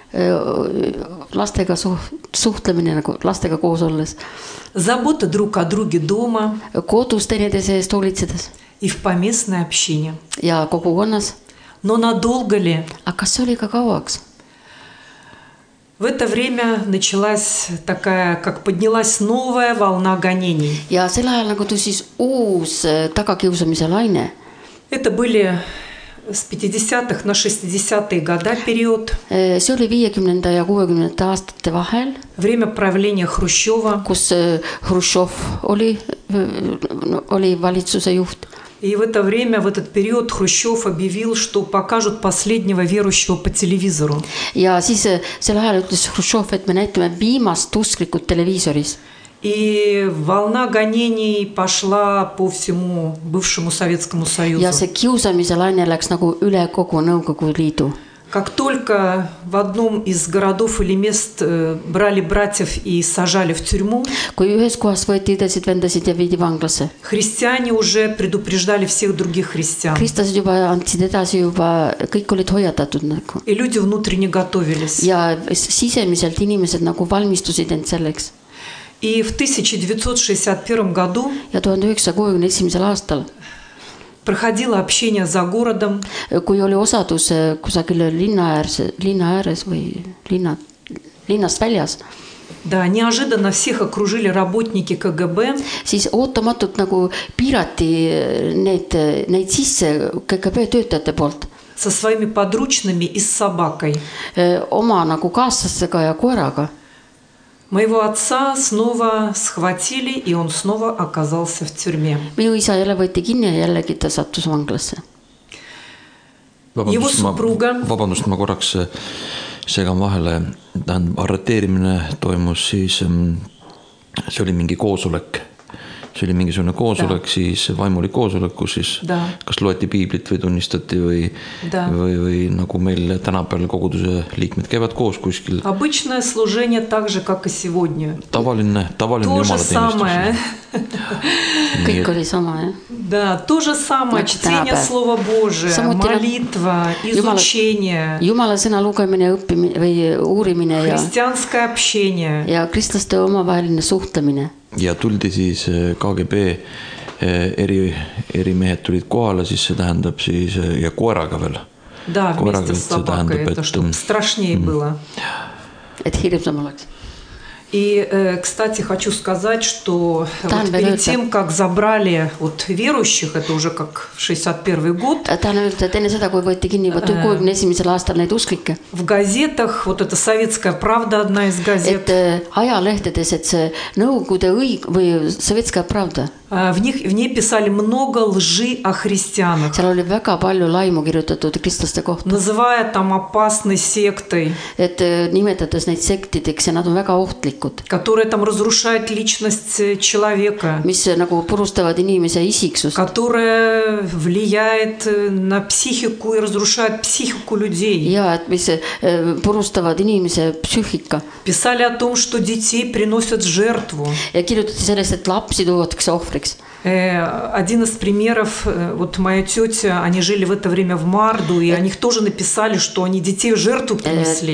S3: lastega suhtlemine nagu lastega koos olles.
S2: Забота друг о друге дома.
S3: Kodus teineteise eest hoolitsedes.
S2: И в поместной общине.
S3: Ja kogukonnas.
S2: Но надолго ли?
S3: Aga kas see oli ka kauaks?
S2: В это время началась такая, как поднялась новая волна гонений.
S3: Ja sel ajal nagu tõusis uus tagakiusamise laine.
S2: Это были с пятидесятых на шестидесятые года период.
S3: See oli viiekümnenda ja kuuekümnendate aastate vahel.
S2: Время правления Хрущева.
S3: Kus Хрущев oli, oli valitsuse juht.
S2: И в это время, в этот период Хрущев объявил, что покажут последнего верующего по телевизору.
S3: Ja siis sel ajal ütles Хрущев, et me näitame viimast usklikut televiisoris.
S2: И волна гонений пошла по всему бывшему Советскому Союзу.
S3: Ja see kiusamise laine läks nagu üle kogu Nõukogude Liidu.
S2: Как только в одном из городов или мест брали братьев и сажали в тюрьму,
S3: kui ühes kohas võeti õdesid, vendasid ja viidi vanglasse.
S2: Христиане уже предупреждали всех других христиан.
S3: Kristlased juba andsid edasi, juba kõik olid hoiatatud nagu.
S2: И люди внутренне готовились.
S3: Ja sisemiselt inimesed nagu valmistusid end selleks.
S2: И в тысяча девятьсот шестьдесят первом году
S3: ja tuhande üheksasaja kuuekümne esimesel aastal
S2: проходило общение за городом.
S3: Kui oli osadus kusagil linna ääres, linna ääres või linna, linnast väljas.
S2: Да, неожиданно всех окружили работники КГБ.
S3: Siis ootamatult nagu piirati need, neid sisse КГБ töötajate poolt.
S2: Со своими подручными и с собакой.
S3: Oma nagu kaaslasega ja koeraga.
S2: Моего отца снова схватили, и он снова оказался в тюрьме.
S3: Minu isa jälle võeti kinni ja jällegi ta sattus vanglasse.
S1: Vabandust, ma, vabandust, ma korraks segan vahele. Tähendab, arreteerimine toimus siis, see oli mingi koosolek. See oli mingisugune koosolek, da. Siis vaimulik koosolek, kus siis da. Kas loeti piiblit või tunnistati või, või, või nagu meil tänapäeval koguduse liikmed käivad koos kuskil.
S2: Обычное служение так же, как и сегодня.
S1: Tavaline, tavaline
S2: jumalateenistus.
S3: Kõik oli sama, jah?
S2: Да, то же самое, чтение Слова Божия, молитва, изучение.
S3: Jumala sõna lugemine, õppimine või uurimine ja
S2: христианское общение.
S3: Ja kristlaste omavaheline suhtlemine.
S1: Ja tuldi siis K G B eri, eri mehed tulid kohale, siis see tähendab siis ja koeraga veel.
S2: Да, вместе с собакой, это чтобы страшнее было.
S3: Et hirmsam oleks.
S2: И, кстати, хочу сказать, что вот перед тем, как забрали вот верующих, это уже как шестьдесят первый год, в газетах, вот это «Советская правда», одна из газет, в, них, в ней писали много лжи о христианах, называя там опасной сектой, которая там разрушает личность человека, которая влияет на психику и разрушает психику людей. Писали о том, что детей приносят в жертву. Один из примеров, вот моя тетя, они жили в это время в Марду, и о них тоже написали, что они детей в жертву принесли.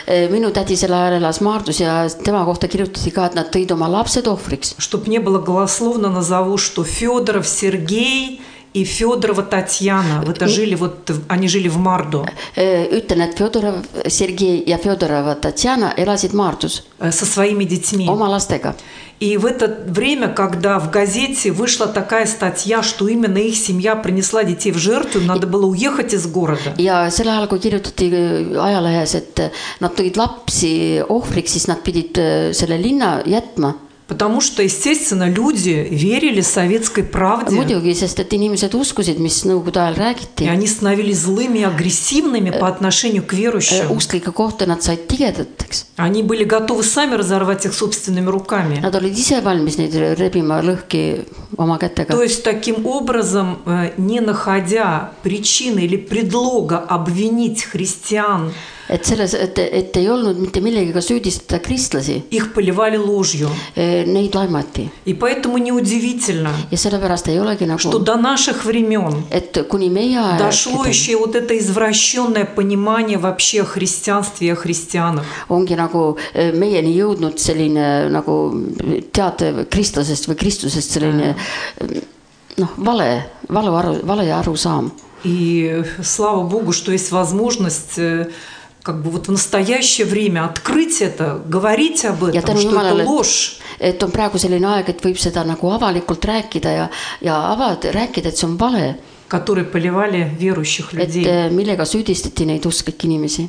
S2: Чтоб не было голословно, назову, что Федоров Сергей и Федорова Татьяна, вот жили, вот, они жили в Марду.
S3: Ütlen, et Федоров Сергей ja Федорова Татьяна elasid Mardus.
S2: Со своими детьми.
S3: Oma lastega.
S2: И в это время, когда в газете вышла такая статья, что именно их семья принесла детей в жертву, надо было уехать из города.
S3: Ja sel ajal, kui kirjutati ajalehes, et nad tõid lapsi ohvriks, siis nad pidid selle linna jätma.
S2: Потому что, естественно, люди верили советской правде.
S3: Muidugi, sest et inimesed uskusid, mis nõukogude ajal räägiti.
S2: И они становились злыми и агрессивными по отношению к верующим.
S3: Usklike kohta nad said tigedateks.
S2: Они были готовы сами разорвать их собственными руками.
S3: Nad olid ise valmis neid rebima lõhki oma kätega.
S2: То есть, таким образом, не находя причины или предлога обвинить христиан,
S3: et selles, et, et ei olnud mitte millegiga süüdistada kristlasi.
S2: Их поливали ложью.
S3: Neid laimati.
S2: И поэтому неудивительно,
S3: ja sellepärast ei olegi nagu,
S2: что до наших времен
S3: et kuni meie aeg
S2: дошло еще вот это извращенное понимание вообще о христианстве и о христианах.
S3: Ongi nagu meieni jõudnud selline nagu teate kristlasest või kristusest selline noh, vale, vale, aru, vale arusaam.
S2: И слава Богу, что есть возможность как бы вот в настоящее время открыть это, говорить об этом, что это ложь.
S3: Et on praegu selline aeg, et võib seda nagu avalikult rääkida ja, ja avad, rääkida, et see on vale.
S2: Которые поливали верующих людей.
S3: Et millega süüdistati neid usklikke inimesi.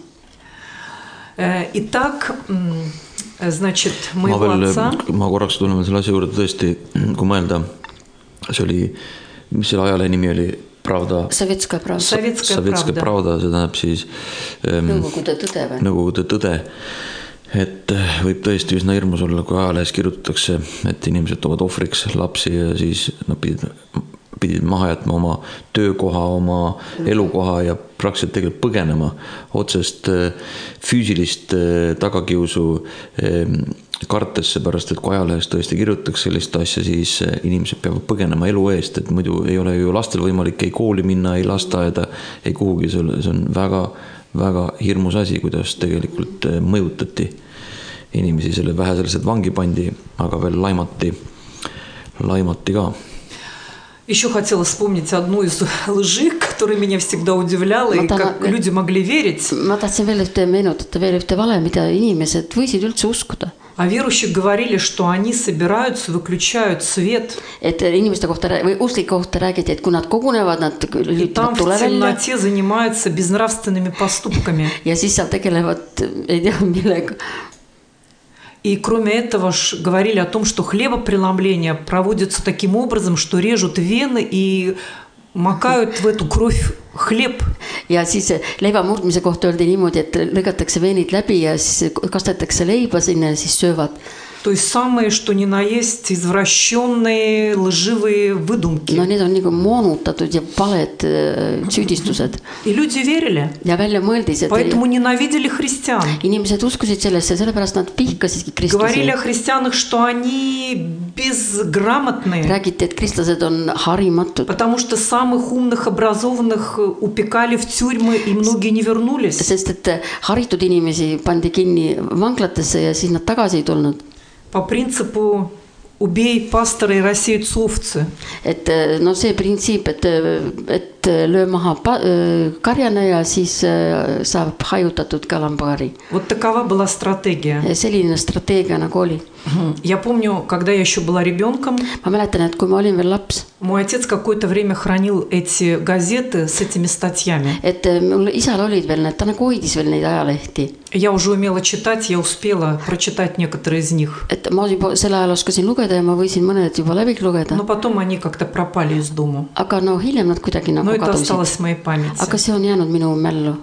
S2: Итак, значит, моего отца...
S1: Ma korraks tunnen selle asja juurde tõesti, kui mõelda, see oli, mis selle ajale nimi oli? Pravda.
S3: Sovetskая pravda.
S1: Sovetskая pravda, see tähendab siis
S3: Nõukogude tõde või?
S1: Nõukogude tõde. Et võib tõesti üsna hirmus olla, kui ajalehes kirjutatakse, et inimesed toovad ohvriks lapsi ja siis nad pidid, pidid maha jätma oma töökoha, oma elukoha ja praktiliselt tegelikult põgenema otsest füüsilist tagakiusu kartesse pärast, et kui ajalehes tõesti kirjutatakse sellist asja, siis inimesed peavad põgenema elu eest, et muidu ei ole ju lastel võimalik ei kooli minna, ei lasteaeda, ei kuhugi, see on väga väga hirmus asi, kuidas tegelikult mõjutati inimesi, selle vähe sellised vangi pandi, aga veel laimati, laimati ka.
S2: Еще хотела вспомнить одну из лжи, которая меня всегда удивляла, и как люди могли верить.
S3: Ma tahtsin veel ühte meenutada, veel ühte vale, mida inimesed võisid üldse uskuda.
S2: А верующие говорили, что они собираются, выключают свет.
S3: Et inimeste kohta või usklike kohta räägiti, et kui nad kogunevad, nad
S2: lütavad tule välja. И там в темноте занимаются безнравственными поступками.
S3: Ja siis seal tegelevad, ei tea millega.
S2: И кроме этого говорили о том, что хлебопреломление проводится таким образом, что режут вены и makают в эту кровь хлеб.
S3: Ja siis leiva murdmise kohta öeldi niimoodi, et lõigatakse veenid läbi ja siis kastetakse leiba sinna ja siis söövad.
S2: То есть самые, что ни на есть, извращенные, лживые выдумки.
S3: No need on nagu moonutatud ja valed süüdistused.
S2: И люди верили.
S3: Ja välja mõeldis, et
S2: поэтому ненавидели христиан.
S3: Inimesed uskusid sellesse, sellepärast nad vihkasidki kristlasid.
S2: Говорили о христианах, что они безграмотные.
S3: Räägiti, et kristlased on harimatud.
S2: Потому что самых умных, образованных упекали в тюрьмы, и многие не вернулись.
S3: Sest et haritud inimesi pandi kinni vanglatesse ja siis nad tagasi ei tulnud.
S2: По принципу убей пастора и рассеются овцы.
S3: Et no see printsiip, et, et löö maha karjana ja siis saab hajutatud ka lambakari.
S2: Вот такова была стратегия.
S3: Selline strateegia nagu oli.
S2: Я помню, когда я еще была ребенком,
S3: ma mäletan, et kui ma olin veel laps,
S2: мой отец какое-то время хранил эти газеты с этими статьями.
S3: Et mul isal olid veel need, ta nagu hoidis veel neid ajalehti.
S2: Я уже умела читать, я успела прочитать некоторые из них.
S3: Et ma juba selle ajal oskasin lugeda ja ma võisin mõned juba läbi lugeda.
S2: Но потом они как-то пропали из дома.
S3: Aga no hiljem nad kuidagi nagu
S2: kadusid. Но это осталось в моей памяти.
S3: Aga see on jäänud minu mällu.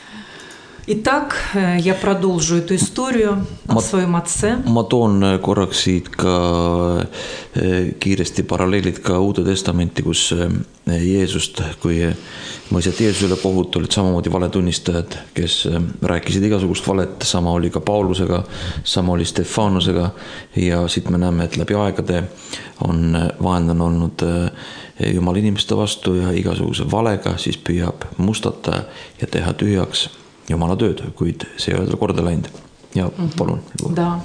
S2: Итак, я продолжу эту историю о своем отце.
S1: Ma toon korraks siit ka kiiresti paralleelid ka Uude Testamenti, kus Jeesust, kui mõiseti Jeesusele kohut, olid samamoodi valetunnistajad, kes rääkisid igasugust valet, sama oli ka Paulusega, sama oli Stefanusega ja siit me näeme, et läbi aegade on vaenlane olnud Jumala inimeste vastu ja igasuguse valega siis püüab mustata ja teha tühjaks Jumala tööd, kuid see ei ole tal korda läinud. Ja, palun.
S2: Да.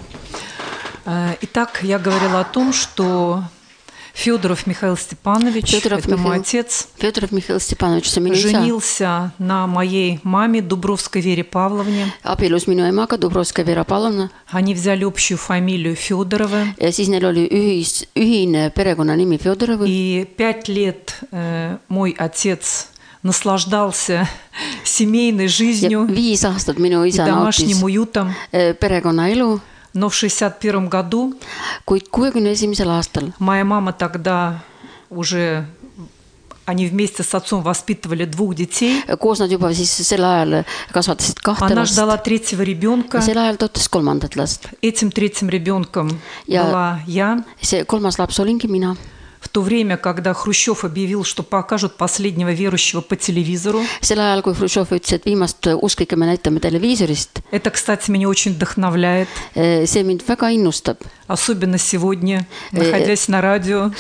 S2: Итак, я говорила о том, что Федоров Михаил Степанович,
S3: Федоров
S2: это
S3: Михаил,
S2: мой отец,
S3: Федоров Михаил Степанович,
S2: женился на моей маме Дубровской Вере Павловне.
S3: Abielus minu emaga Dubrovska Vera Pavlovna.
S2: Они взяли общую фамилию Федоровы.
S3: Ja siis neil oli ühis, ühine perekonnanimi Федоровы.
S2: И пять лет э, мой отец наслаждался семейной жизнью
S3: и
S2: домашним уютом.
S3: Perekonnaelu.
S2: Но в шестьдесят первом году моя мама тогда уже, они вместе с отцом воспитывали двух детей. Она ждала третьего ребенка. Этим третьим ребенком была я. В то время, когда Хрущев объявил, что покажут последнего верующего по телевизору. Это, кстати, меня очень вдохновляет. Особенно сегодня, находясь на радио.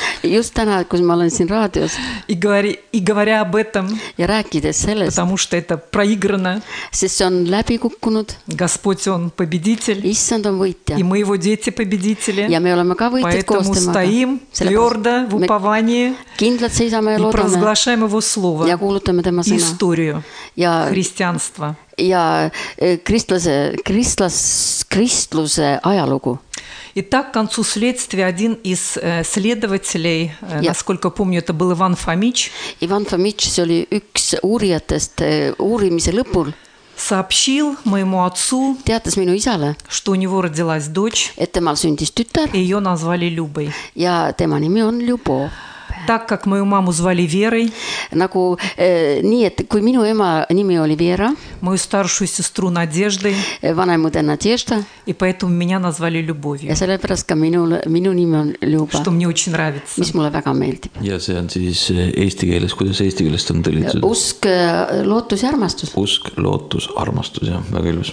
S2: И говоря, и говоря об этом, потому что это проиграно. Господь, Он победитель. И мы Его дети победители. Поэтому стоим твердо в уповании
S3: kindlalt seisame ja
S2: и
S3: loodame
S2: провозглашаем Его Слово,
S3: ja kuulutame tema sõna
S2: историю
S3: ja,
S2: христианства.
S3: ja kristlase, kristlas, kristluse ajalugu.
S2: Итак, к концу следствия один из э, следователей, э,
S3: Ja.
S2: насколько помню, это был Иван Фомич,
S3: Ivan Fomitš, see oli üks uurijatest eh, uurimise lõpul,
S2: сообщил моему отцу,
S3: teatas minu isale,
S2: что у него родилась дочь,
S3: et temal sündis tütar
S2: и ее назвали Любой.
S3: ja tema nimi on Ljubo.
S2: Так как мою маму звали Верой,
S3: Nagu eh, nii, et kui minu ema nimi oli Veera,
S2: мою старшую сестру Надеждой,
S3: vanem õde Nadežda
S2: и поэтому меня назвали Любовью,
S3: ja sellepärast ka minu, minu nimi on Ljuba,
S2: что мне очень нравится.
S3: mis mulle väga meeldib.
S1: ja see on siis eesti keeles, kuidas eesti keelest on tõlgitud?
S3: Usk, lootus ja armastus.
S1: Usk, lootus, armastus, jah, väga ilus.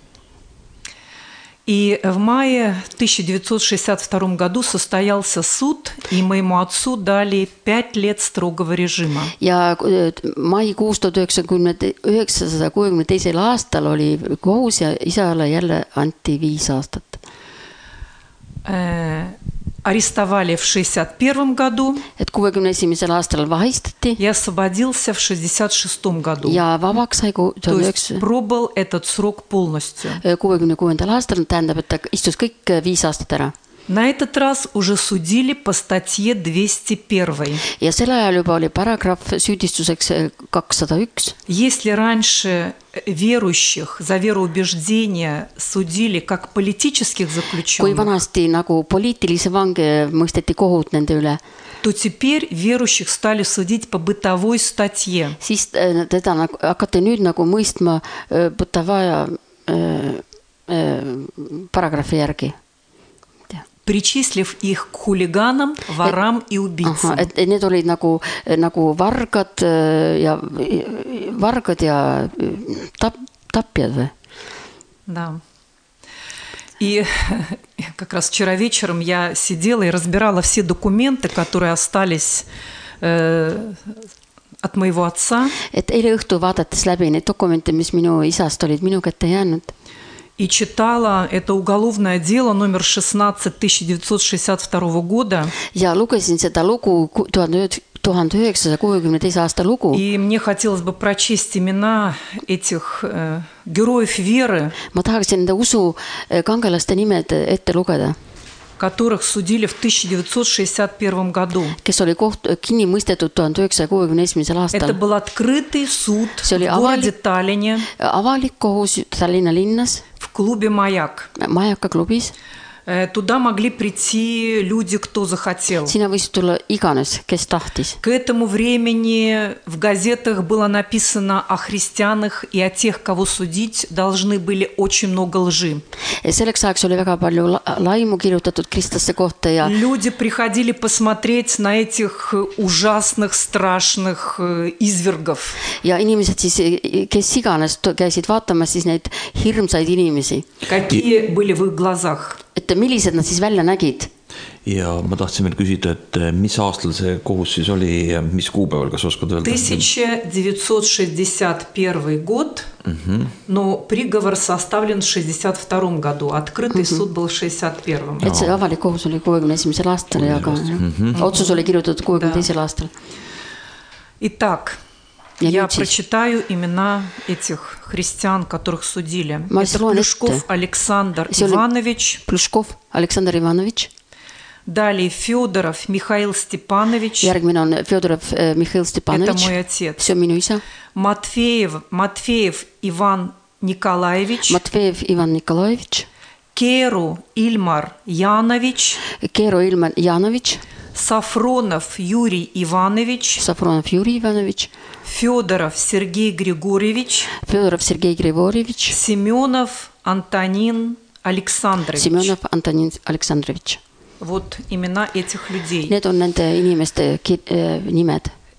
S2: И в мае тысяча девятьсот шестьдесят втором году состоялся суд, и моему отцу дали пять лет строгого режима.
S3: Ja maikuus tuhat üheksasada kuuekümne teisel aastal oli kohus ja isale jälle anti viis aastat.
S2: Арестовали в шестьдесят первом году
S3: Et kuuekümne esimesel aastal vahistati
S2: и освободился в шестьдесят шестом году.
S3: ja vabaks sai
S2: То есть пробыл этот срок полностью.
S3: kuuekümne kuuendal aastal, tähendab, et ta istus kõik viis aastat ära.
S2: На этот раз уже судили по статье двести один.
S3: Ja selle ajal juba oli paragrahv süüdistuseks kakssada üks.
S2: Если раньше верующих за вероубеждение судили как политических
S3: Kui
S2: заключенных,
S3: vanasti nagu poliitilise vange mõisteti kohut nende üle,
S2: то теперь верующих стали судить по бытовой статье.
S3: siis teda nagu, hakati nüüd nagu mõistma Butavaja paragrahvi järgi.
S2: Причислив их к хулиганам, ворам и убийцам.
S3: Aha, et need olid nagu, nagu vargad ja, vargad ja tap, tapjad või?
S2: Да. И как раз вчера вечером я сидела и разбирала все документы, которые остались э, от моего отца.
S3: Et eile õhtu vaadates läbi neid dokumente, mis minu isast olid minu kätte jäänud.
S2: И читала это уголовное дело номер шестнадцать тысяча девятьсот шестьдесят второго года.
S3: Ja lugesin seda lugu tuhande üheksasaja kuuekümne teise aasta lugu.
S2: И мне хотелось бы прочесть имена этих э, героев веры,
S3: Ma tahaksin nende usu kangelaste nimed ette lugeda,
S2: которых судили в тысяча девятьсот шестьдесят первом году.
S3: kes oli koht, kinni mõistetud tuhande üheksasaja kuuekümne esimesel
S2: Это
S3: aastal.
S2: был открытый суд
S3: See oli
S2: в городе
S3: avalik,
S2: Tallinne
S3: avalik kohus Tallinna linnas,
S2: в клубе «Маяк».
S3: Majaka klubis.
S2: Э, Туда могли прийти люди, кто захотел.
S3: Sinna võis tulla iganes, kes tahtis.
S2: К этому времени в газетах было написано о христианах и о тех, кого судить должны были очень много лжи.
S3: Selleks ajaks oli väga palju la laimu kirjutatud kristlaste kohta ja
S2: Люди приходили посмотреть на этих ужасных, страшных э, извергов.
S3: ja inimesed siis, kes iganes käisid vaatamas siis neid hirmsaid inimesi.
S2: Какие были в их глазах?
S3: Et millised nad siis välja nägid?
S1: ja ma tahtsin veel küsida, et mis aastal see kohus siis oli ja mis kuupäeval, kas oskad öelda?
S2: тысяча девятьсот шестьдесят первый год, угу. Но приговор составлен в шестьдесят втором году. Открытый угу. суд был в шестьдесят первом.
S3: Et see avalik kohus oli kuuekümne esimesel aastal ja ka mm-hmm. otsus oli kirjutatud kuuekümne teisel aastal.
S2: Итак, я, я прочитаю имена этих христиан, которых судили.
S3: Ma
S2: Это Плюшков Александр Иванович.
S3: Плюшков Александр Иванович.
S2: Далее Федоров Михаил Степанович.
S3: Järgmine on Федоров Михаил Степанович.
S2: Это мой отец.
S3: See on minu isa.
S2: Матфеев, Матфеев Иван Николаевич.
S3: Матфеев Иван Николаевич.
S2: Керу Ильмар Янович.
S3: Керу Ильмар Янович.
S2: Сафронов Юрий Иванович.
S3: Сафронов Юрий Иванович.
S2: Федоров Сергей Григорьевич.
S3: Федоров Сергей Григорьевич.
S2: Семенов Антонин Александрович.
S3: Семенов Антонин Александрович.
S2: Вот имена этих людей.
S3: Need on nende inimeste nimed.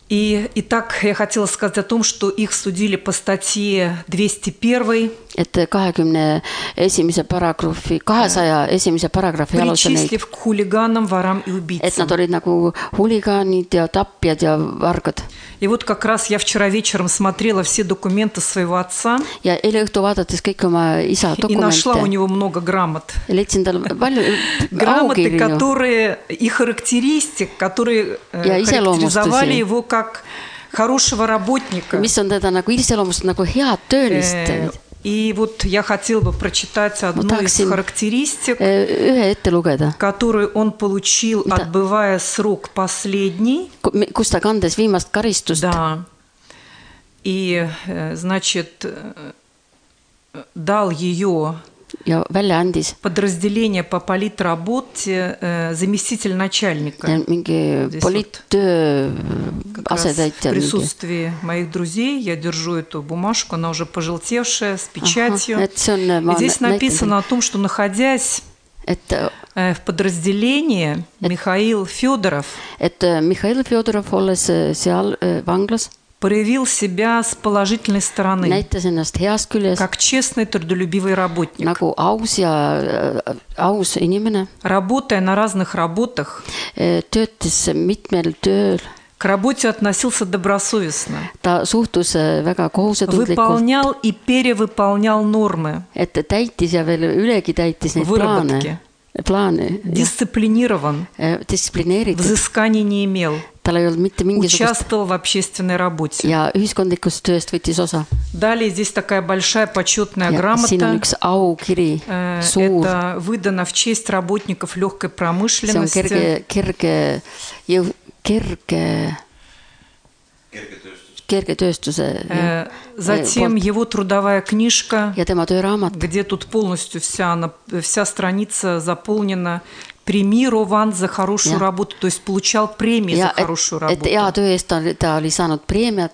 S2: И, и так я хотела сказать о том, что их судили по статье двести один.
S3: Et kahekümne esimese paragrahvi, kahesaja esimese paragrahvi alusel neid,
S2: Причислив к хулиганам, ворам и
S3: et
S2: убийцам.
S3: nad olid nagu huligaanid ja tapjad ja vargad.
S2: И вот как раз я вчера вечером смотрела все документы своего отца
S3: Ja eile õhtu vaadates kõik oma isa
S2: и нашла у
S3: dokumente
S2: него много грамот.
S3: ja leidsin tal palju
S2: Грамоты,
S3: aukirju
S2: которые и характеристик, которые э,
S3: Я
S2: характеризовали
S3: iseloomustusi.
S2: его как хорошего работника.
S3: mis on teda nagu iseloomust nagu head töölist.
S2: Э, И вот я хотела бы прочитать одну из
S3: tahaksin-
S2: характеристик,
S3: Ühe ette lugeda,
S2: которую он получил,
S3: Да.
S2: отбывая срок последний.
S3: kus ta kandes viimast karistust
S2: Да. И, э, значит, э, дал ее
S3: ja välja andis.
S2: подразделение по политработе э, заместитель начальника.
S3: Ja mingi
S2: Здесь
S3: poliittöö
S2: Как раз в
S3: asetäitja. mingi.
S2: присутствии моих друзей я держу эту бумажку, она уже пожелтевшая, с
S3: Ahah,
S2: печатью.
S3: et see on,
S2: И
S3: ma
S2: здесь
S3: näitan
S2: написано о том, что, находясь
S3: teile, et,
S2: э, в подразделении, Михаил Федоров
S3: et Mihhail Fjodorov, olles seal äh, vanglas,
S2: проявил себя с положительной стороны,
S3: näitas ennast heast küljest
S2: как честный, трудолюбивый работник.
S3: nagu aus ja äh, aus inimene.
S2: Работая на разных работах,
S3: Äh, töötas mitmel tööl.
S2: к работе относился добросовестно,
S3: Ta suhtus äh, väga kohusetundlikult,
S2: выполнял и перевыполнял нормы,
S3: et ta täitis ja veel ülegi täitis neid
S2: Võrõbatki.
S3: plaane, plaane ja,
S2: дисциплинирован,
S3: äh, distsiplineeritud.
S2: взысканий не имел,
S3: Tal ei olnud mitte mingisugust
S2: участвовал в общественной работе.
S3: ja ühiskondlikust tööst võttis osa.
S2: Далее здесь такая большая почетная
S3: Ja siin on
S2: грамота.
S3: üks aukiri,
S2: Э,
S3: suur,
S2: Это выдано в честь работников легкой
S3: see on
S2: промышленности.
S3: kerge, kerge, jõu, kerge, kerge tööstuse
S2: Э, Затем
S3: poolt.
S2: его трудовая книжка,
S3: ja tema tööraamat,
S2: где тут полностью вся, она- вся страница заполнена премирован за хорошую
S3: Ja.
S2: работу, то есть получал премии за
S3: ja et,
S2: хорошую
S3: et hea
S2: работу.
S3: töö eest ta, ta oli saanud preemiat.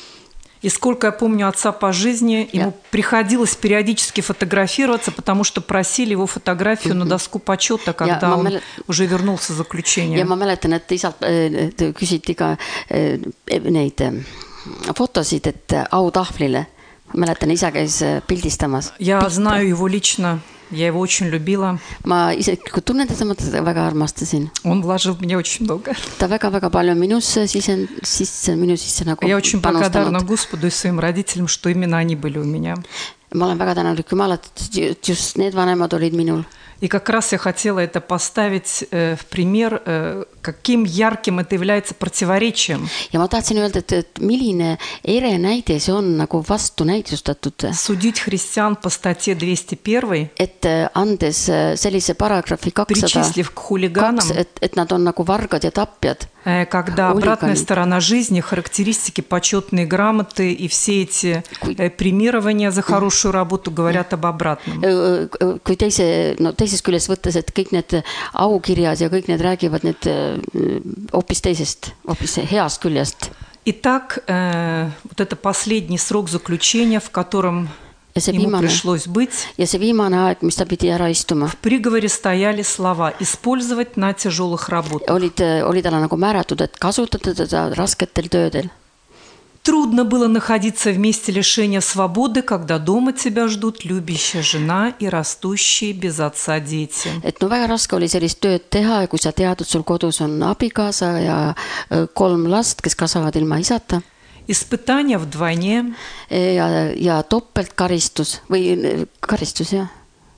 S2: И сколько я помню отца по жизни, ему приходилось периодически фотографироваться, потому что просили его фотографию на доску почета, когда
S3: ma
S2: он
S3: mälet-
S2: уже вернулся из
S3: ja
S2: заключения.
S3: ma mäletan, et isalt äh, et küsiti ka äh, neid äh, fotosid, et äh, autahvlile. Mäletan, isa käis äh, pildistamas.
S2: Я знаю его лично, я его очень любила.
S3: Ma isiklikult tunnen teda, ma teda väga armastasin.
S2: Он вложил в меня очень много.
S3: Ta väga-väga palju minusse sisse, sisse, minu sisse nagu
S2: Я очень благодарна
S3: panustanud.
S2: Господу и своим родителям, что именно они были у меня.
S3: Ma olen väga tänulik Jumalat, et just need vanemad olid minul.
S2: И как раз я хотела это поставить э, в пример, э, каким ярким это является противоречием.
S3: Ja ma tahtsin öelda, et, et milline ere näide see on nagu vastu näidustatud.
S2: Судить христиан по статье двести один,
S3: Et andes sellise paragrahvi kakssada
S2: причислив к хулиганам,
S3: kaks, et, et nad on nagu vargad ja tapjad.
S2: э, когда обратная
S3: хулиганid.
S2: сторона жизни, характеристики, почетные грамоты и все эти э, премирования за хорошую работу говорят об обратном.
S3: Kui teise, no teisest küljest võttes, et kõik need aukirjad ja kõik need räägivad need hoopis teisest, hoopis heast küljest.
S2: Итак, э, вот это последний срок заключения, в котором
S3: Ja see
S2: ему
S3: viimane,
S2: пришлось быть,
S3: ja see viimane aeg, mis ta pidi ära istuma,
S2: в приговоре стояли слова «использовать на тяжелых работах».
S3: olid, oli talle nagu määratud, et kasutada teda rasketel töödel.
S2: Трудно было находиться в месте лишения свободы, когда дома тебя ждут любящая жена и растущие без отца дети.
S3: Et no väga raske oli sellist tööd teha ja kui sa tead, et sul kodus on abikaasa ja öö, kolm last, kes kasvavad ilma isata
S2: Испытания вдвойне,
S3: ja, ja topeltkaristus või öö, karistus, jah.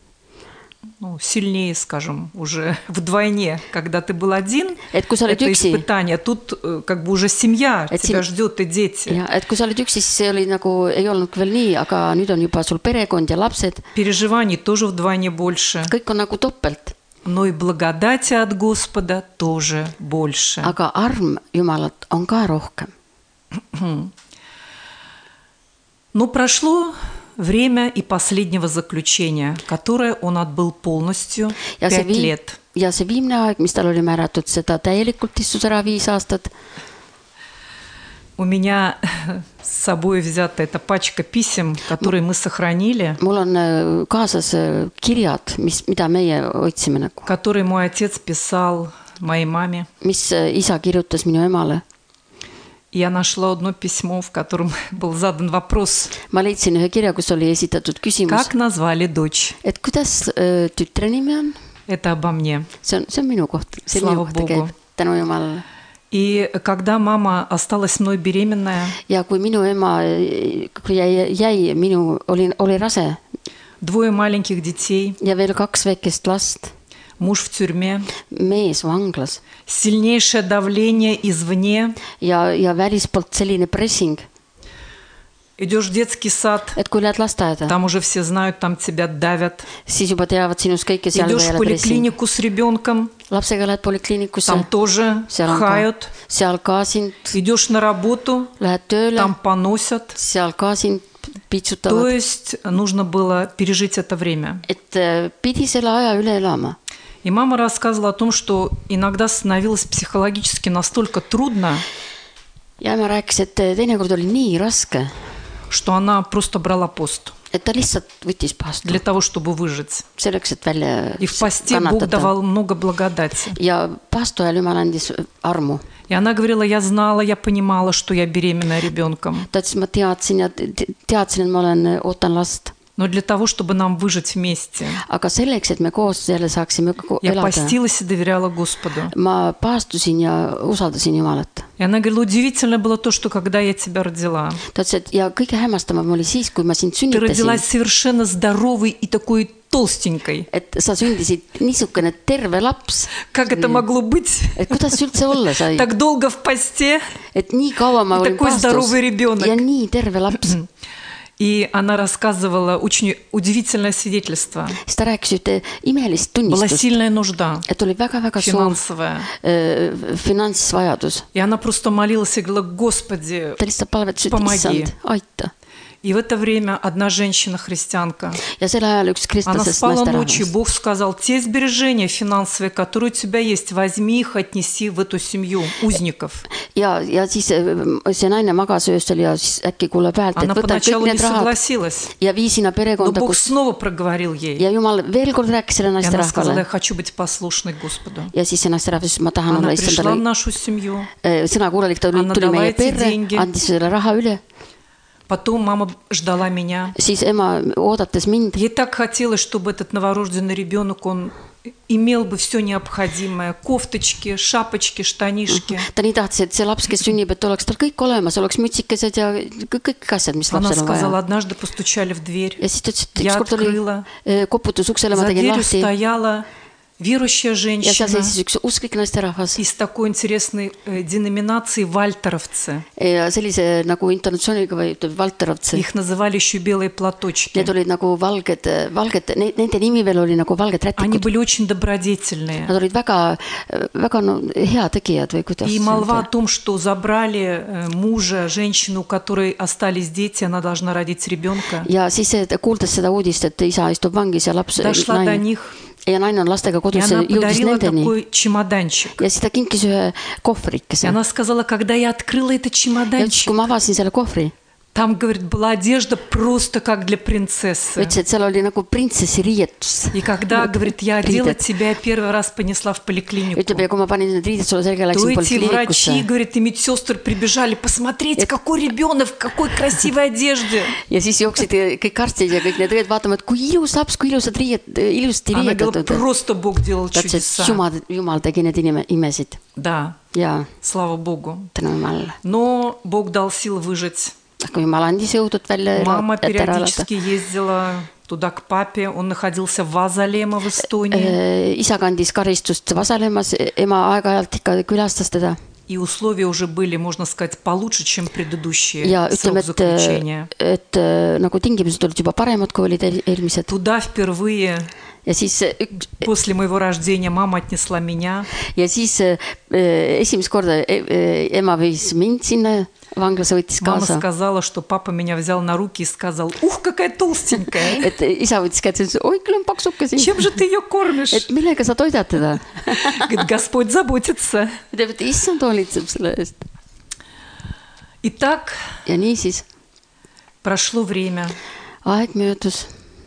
S2: ну, сильнее, скажем, уже вдвойне, когда ты был один,
S3: Et kui sa olid
S2: это
S3: üksi,
S2: испытание. Тут э, как бы уже семья
S3: Et
S2: тебя
S3: siin-
S2: ждет и дети.
S3: ja, et kui sa olid üksi, siis see oli nagu, ei olnud veel nii, aga nüüd on juba sul perekond ja lapsed,
S2: Переживаний тоже вдвойне больше.
S3: kõik on nagu topelt,
S2: Но и благодати от Господа тоже больше.
S3: aga arm Jumalat on ka rohkem.
S2: Но прошло время и последнего заключения, которое он отбыл полностью
S3: Ja see,
S2: пять
S3: viim,
S2: лет.
S3: ja see viimne aeg, mis tal oli määratud, seda täielikult istus ära viis aastat.
S2: У меня с собой взята эта пачка писем, которые мы сохранили,
S3: Mul on öö, kaasas öö, kirjad, mis, mida meie otsime nagu,
S2: которые мой отец писал моей маме.
S3: mis öö, isa kirjutas minu emale.
S2: Я нашла одно письмо, в котором был задан вопрос.
S3: Ma leidsin ühe kirja, kus oli esitatud küsimus.
S2: Как назвали дочь?
S3: Et kuidas äh, tütre nimi on?
S2: Это обо мне.
S3: See on, see on minu koht. See minu kohta käib. Tänu Jumalale.
S2: И когда мама осталась мной беременная,
S3: ja kui minu ema kui jäi, jäi minu oli, oli rase,
S2: двое маленьких детей,
S3: ja veel kaks väikest last,
S2: муж в тюрьме,
S3: mees vanglas,
S2: сильнейшее давление извне,
S3: ja, ja välispoolt selline pressing,
S2: идешь в детский сад,
S3: et kui lähed lasteaeda,
S2: там уже все знают, там тебя давят,
S3: siis juba teavad sinust kõike, seal
S2: идешь в поликлинику с ребенком,
S3: lapsega lähed polikliinikusse,
S2: там тоже хают,
S3: seal ka sind,
S2: идешь на работу,
S3: lähed tööle,
S2: там поносят,
S3: seal ka sind piitsutavad.
S2: То есть нужно было пережить это время.
S3: Et pidi selle aja üle elama.
S2: И мама рассказывала о том, что иногда становилось психологически настолько трудно,
S3: ja ema rääkis, et teinekord oli nii raske,
S2: что она просто брала пост.
S3: Et ta lihtsalt võttis paastu.
S2: Для того, чтобы выжить.
S3: Selleks, et välja
S2: И в посте Бог давал много благодати.
S3: Ja paastu ajal Jumal andis armu.
S2: И она говорила, я знала, я понимала, что я беременна ребенком.
S3: Ta ütles, ma teadsin ja teadsin, et ma olen, ootan last.
S2: Но для того, чтобы нам выжить вместе,
S3: aga selleks, et me koos jälle saaksime
S2: я
S3: elada,
S2: постилась и доверяла Господу.
S3: ma paastusin ja usaldasin Jumalat.
S2: И она говорила, удивительно было то, что когда я тебя родила,
S3: ta ütles, et ja kõige hämmastavam oli siis, kui ma sind
S2: ты
S3: sünnitasin,
S2: родилась совершенно здоровой и такой толстенькой.
S3: et sa sündisid niisugune terve laps.
S2: Как это могло быть?
S3: Et kuidas see üldse olla sai?
S2: Так долго в посте.
S3: Et nii kaua ma olin
S2: такой здоровый ребенок.
S3: ja nii terve laps.
S2: И она рассказывала очень удивительное свидетельство.
S3: Ta rääkis ühte imelist
S2: Была
S3: tunnistust,
S2: сильная нужда,
S3: et oli väga-väga suur
S2: финансовая.
S3: äh, finantsvajadus.
S2: И она просто молилась и говорила, Господи,
S3: Ta lihtsalt palvetas, et
S2: Помоги.
S3: issand, aita.
S2: И в это время одна женщина-христианка,
S3: Ja selle ajal üks
S2: она
S3: kristlasest
S2: спала ночью,
S3: naisterahvas.
S2: Бог сказал, те сбережения финансовые, которые у тебя есть, возьми их, отнеси в эту семью узников.
S3: Ja, ja siis see naine magas öösel ja siis äkki kuuleb häält, et
S2: Она
S3: võta kõik
S2: поначалу не
S3: need rahad
S2: согласилась,
S3: ja vii sinna
S2: но
S3: perekonda,
S2: Бог
S3: kus
S2: снова проговорил ей.
S3: ja Jumal veel kord rääkis selle
S2: И она сказала, я
S3: naisterahvale.
S2: хочу быть послушной Господу.
S3: Ja siis see naisterahvas ütles, ma tahan
S2: Она
S3: olla
S2: пришла в
S3: issandale
S2: нашу семью.
S3: sõnakuulelik, ta
S2: Anna
S3: tuli
S2: dala
S3: meie
S2: эти
S3: perre,
S2: деньги.
S3: andis selle raha üle.
S2: Потом мама ждала меня.
S3: Siis ema oodates mind.
S2: Ей так хотелось, чтобы этот новорожденный ребенок, он имел бы все необходимое. Кофточки, шапочки, штанишки.
S3: Ta nii tahtis, et see laps, kes sünnib, et oleks tal kõik olemas, oleks mütsikesed ja kõik asjad, mis
S2: Она
S3: lapsel on
S2: сказала,
S3: vaja.
S2: однажды постучали в дверь.
S3: Ja siis ta ütles, et
S2: Я
S3: ükskord oli
S2: открыла.
S3: koputus uksele, ma
S2: За
S3: tegin
S2: дверью
S3: lahti
S2: стояла верующая
S3: ja seal
S2: женщина
S3: seisis üks usklik naisterahvas
S2: из такой интересной э, деноминации вальтеровцы.
S3: ja sellise nagu intonatsiooniga või ütleb Valterovtsi.
S2: Их называли еще белые платочки.
S3: Need olid nagu valged, valged, nende nimi veel oli nagu valged
S2: Они
S3: rätikud.
S2: были очень добродетельные.
S3: Nad olid väga, väga no, hea tegijad või kuidas.
S2: И молва о том, что забрали э, мужа, женщину, у которой остались дети, она должна родить ребенка,
S3: Ja siis see, kuuldes seda uudist, et isa istub vangis ja laps
S2: дошла до
S3: naine,
S2: них,
S3: ja naine on lastega
S2: и
S3: kodus,
S2: она
S3: jõudis
S2: подарила
S3: nendeni.
S2: такой чемоданчик.
S3: Ja siis ta kinkis ühe kohvrikese.
S2: И она сказала, когда я открыла этот
S3: Ja ütles,
S2: чемоданчик,
S3: kui ma avasin selle kohvri,
S2: там, говорит, была одежда просто как для принцессы.
S3: ütles, et seal oli nagu printsessi riietus.
S2: И когда, говорит, я одела тебя, первый раз понесла в поликлинику,
S3: Ütleb, ja kui ma panin need riided sulle selga,
S2: то
S3: läksin
S2: эти врачи,
S3: polikliinikusse.
S2: говорит, и медсестры прибежали посмотреть, какой ребенок, в какой красивой одежде.
S3: Ja siis jooksid kõik arstid ja kõik need õed vaatama, et kui ilus laps, kui ilusad riied, ilusti
S2: Она говорила,
S3: riietatud.
S2: просто Бог делал
S3: Ta ütles, et
S2: чудеса.
S3: Jumal, Jumal tegi need inime, imesid.
S2: Да,
S3: Ja
S2: слава Богу.
S3: tänu Jumalale.
S2: Но Бог дал сил выжить.
S3: Kui Jumal andis jõudud välja,
S2: Мама
S3: et ära elada.
S2: периодически ездила туда к папе. Он находился в Вазалема в Эстонии.
S3: Isa kandis karistust Vasalemmas, ema aeg-ajalt ikka külastas teda.
S2: И условия уже были, можно сказать, получше, чем предыдущие
S3: Ja
S2: срок
S3: ütleme,
S2: заключения.
S3: et, et nagu tingimused olid juba paremad, kui olid eelmised.
S2: Туда впервые
S3: Ja siis, üks,
S2: после моего рождения мама отнесла меня.
S3: ja siis esimest korda ema viis mind sinna vanglasse, võttis
S2: Мама
S3: kaasa.
S2: сказала, что папа меня взял на руки и сказал, ух, какая толстенькая.
S3: Et isa võttis kätte ja ütles, oi, küll on paksuke siin.
S2: Чем же ты ее кормишь?
S3: Et millega sa toidad teda?
S2: Говорит, Господь заботится.
S3: Ütleb, et issand hoolitseb selle eest.
S2: Итак,
S3: Ja niisiis,
S2: прошло время.
S3: aeg möödus.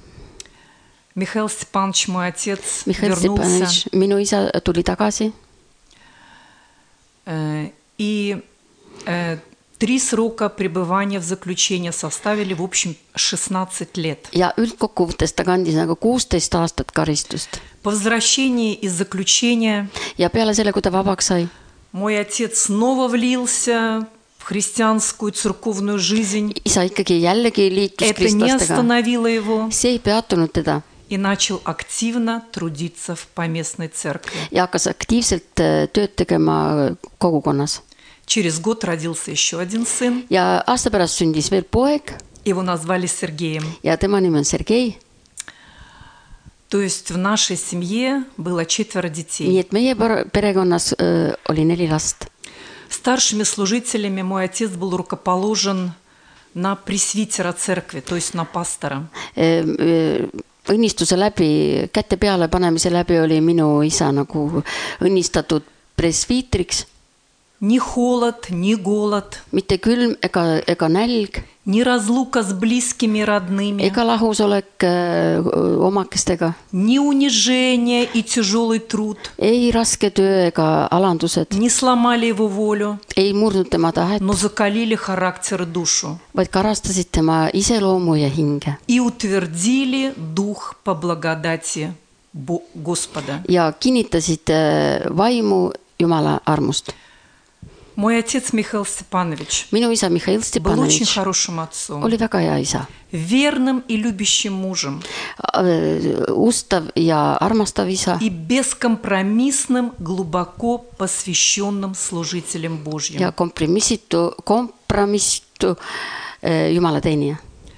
S2: Михаил Степанович, мой отец,
S3: Mihhail
S2: вернулся.
S3: Stepanovitš, minu isa tuli tagasi.
S2: Э, И э, Три срока пребывания в заключении составили в общем шестнадцать лет.
S3: Ja üldkokkuvõttes ta kandis nagu kuusteist aastat karistust.
S2: По возвращении из заключения
S3: Ja peale selle, kui ta vabaks sai,
S2: мой отец снова влился в христианскую церковную жизнь.
S3: isa ikkagi jällegi liitus
S2: Это не
S3: kristlastega.
S2: остановило его
S3: See ei peatunud teda
S2: и начал активно трудиться в поместной церкви.
S3: ja hakkas aktiivselt tööd tegema kogukonnas.
S2: Через год родился еще один сын.
S3: Ja aasta pärast sündis veel poeg
S2: Его назвали Сергеем.
S3: ja tema nimi on Sergei.
S2: То есть в нашей семье было четверо детей.
S3: Nii et meie perekonnas öö, oli neli last.
S2: Старшими служителями мой отец был рукоположен на пресвитера церкви, то есть на пастора.
S3: Õnnistuse läbi, kätte peale panemise läbi oli minu isa nagu õnnistatud presviitriks.
S2: Ни холод, ни голод,
S3: Mitte külm ega, ega nälg,
S2: ни разлука с близкими и родными,
S3: ega lahusolek öö, omakestega,
S2: ни унижение и тяжелый труд
S3: ei raske töö ega alandused,
S2: не сломали его волю,
S3: ei murdnud tema tahet,
S2: но закалили характер и душу
S3: vaid karastasid tema iseloomu ja hinge
S2: и утвердили дух по благодати Бо- Господа.
S3: ja kinnitasid öö, vaimu Jumala armust.
S2: Мой отец Михаил Степанович
S3: Minu isa Mihhail
S2: был очень
S3: Stepanovitš
S2: хорошим отцом,
S3: oli väga hea isa,
S2: верным и любящим мужем
S3: ustav ja armastav isa
S2: и бескомпромиссным, глубоко посвященным служителем Божьим.
S3: ja kompromissitu, kompromissitu öö, Jumala teenija.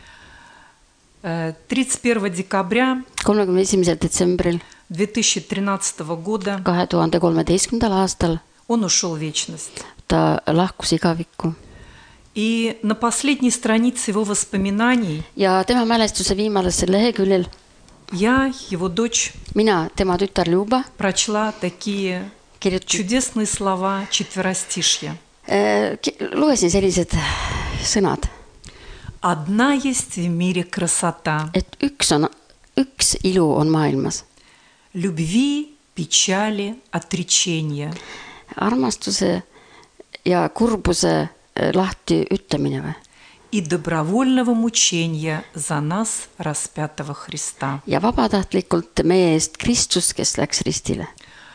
S2: Э, тридцать первого декабря
S3: kolmekümne esimesel detsembril
S2: две тысячи тринадцатого года
S3: kahe tuhande kolmeteistkümnendal aastal
S2: он ушел в вечность.
S3: ta lahkus igavikku
S2: И на последней странице его воспоминаний
S3: ja tema mälestuse viimasel leheküljel
S2: я, его дочь,
S3: mina, tema tütar Ljuba,
S2: прочла такие
S3: kirjutas,
S2: чудесные слова четверостишья.
S3: lugesin sellised sõnad,
S2: Одна есть в мире красота,
S3: et üks on, üks ilu on maailmas,
S2: любви, печали, отречения.
S3: armastuse ja kurbuse lahti ütlemine või?
S2: И добровольного мучения за нас, распятого Христа.
S3: Ja vabatahtlikult meie eest Kristus, kes läks ristile.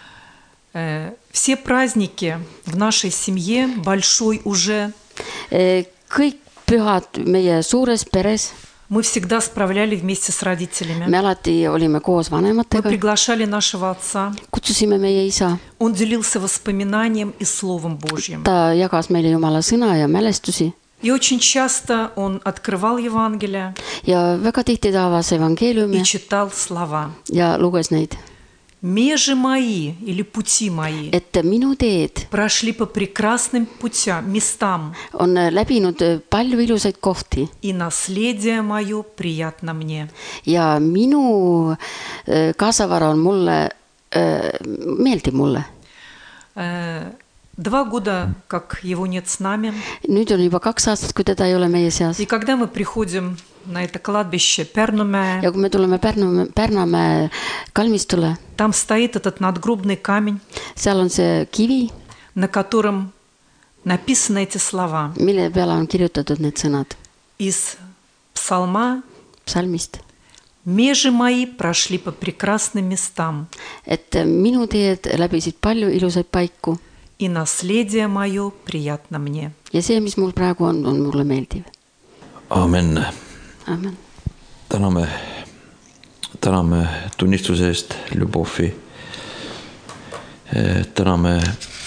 S2: Э, Все праздники в нашей семье, большой уже,
S3: Kõik pühad meie suures peres,
S2: мы всегда справляли вместе с родителями.
S3: me alati olime koos
S2: Мы
S3: vanematega,
S2: приглашали нашего отца.
S3: kutsusime meie isa,
S2: Он делился воспоминанием и Словом Божьим.
S3: ta jagas meile Jumala sõna ja mälestusi
S2: И очень часто он открывал Евангелие
S3: ja väga tihti ta avas
S2: и
S3: evangeeliumi
S2: читал слова.
S3: ja luges neid,
S2: Межи мои или пути мои
S3: et minu teed
S2: прошли по прекрасным путям, местам,
S3: on läbinud palju ilusaid kohti
S2: и наследие мое приятно мне.
S3: ja minu äh, kaasavara on mulle, meeldib mulle.
S2: Э, Два года, как его нет с нами.
S3: Nüüd on juba kaks aastat, kui teda ei ole meie seas.
S2: И когда мы приходим на это кладбище Пернуmäe,
S3: ja kui me tuleme Pärnu, Pärnamäe kalmistule,
S2: там стоит этот надгробный камень,
S3: seal on see kivi,
S2: на котором написаны эти слова
S3: mille peale on kirjutatud need sõnad
S2: из псалма.
S3: psalmist,
S2: Межи мои прошли по прекрасным местам,
S3: et minu teed läbisid palju ilusaid paiku
S2: и наследие мое приятно мне.
S3: ja see, mis mul praegu on, on mulle meeldiv.
S1: Amen.
S3: Amen.
S1: Täname, täname tunnistuse eest, Ljubovi. Täname.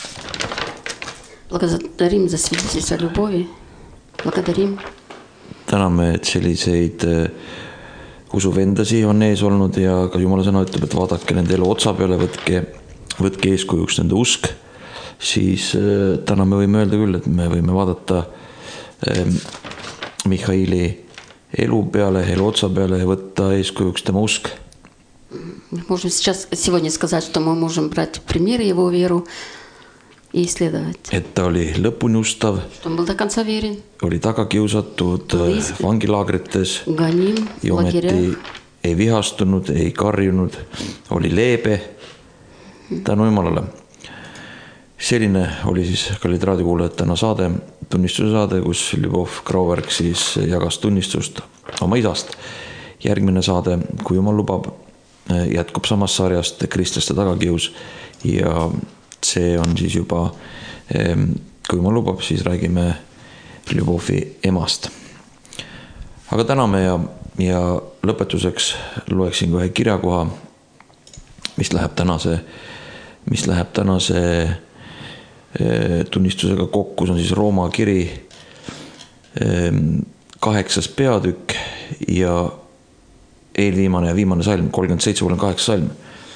S3: Благодарим за свидетельство любови. Благодарим.
S1: Täname, et selliseid usuvendasi on ees olnud ja ka Jumala sõna ütleb, et vaadake nende elu otsa peale, võtke, võtke eeskujuks nende usk. Siis täna me võime öelda küll, et me võime vaadata Mihhaili elu peale, elu otsa peale ja võtta eeskujuks tema usk.
S3: Можем сейчас, сегодня сказать, что мы можем брать пример его веру и исследовать.
S1: Et ta oli lõpuni ustav,
S3: Что он был до конца верен.
S1: oli taga kiusatud vangilaagrites
S3: Ганим,
S1: ja ometi ei vihastunud, ei karjunud, oli leebe tänu Jumalale. Selline oli siis, kallid raadiokuulajad, täna saade. tunnistuse saade, kus Ljubov Krauberg siis jagas tunnistust oma isast. Järgmine saade, kui jumal lubab, jätkub samast sarjast kristlaste tagakius ja see on siis juba, kui jumal lubab, siis räägime Ljubovi emast. Aga täname ja, ja lõpetuseks loeksin kohe kirjakoha, mis läheb tänase, mis läheb tänase tunnistusega kokku, see on siis Rooma kiri kaheksas peatükk ja eelviimane ja viimane salm, kolmkümmend seitse kolmkümmend kaheksa salm.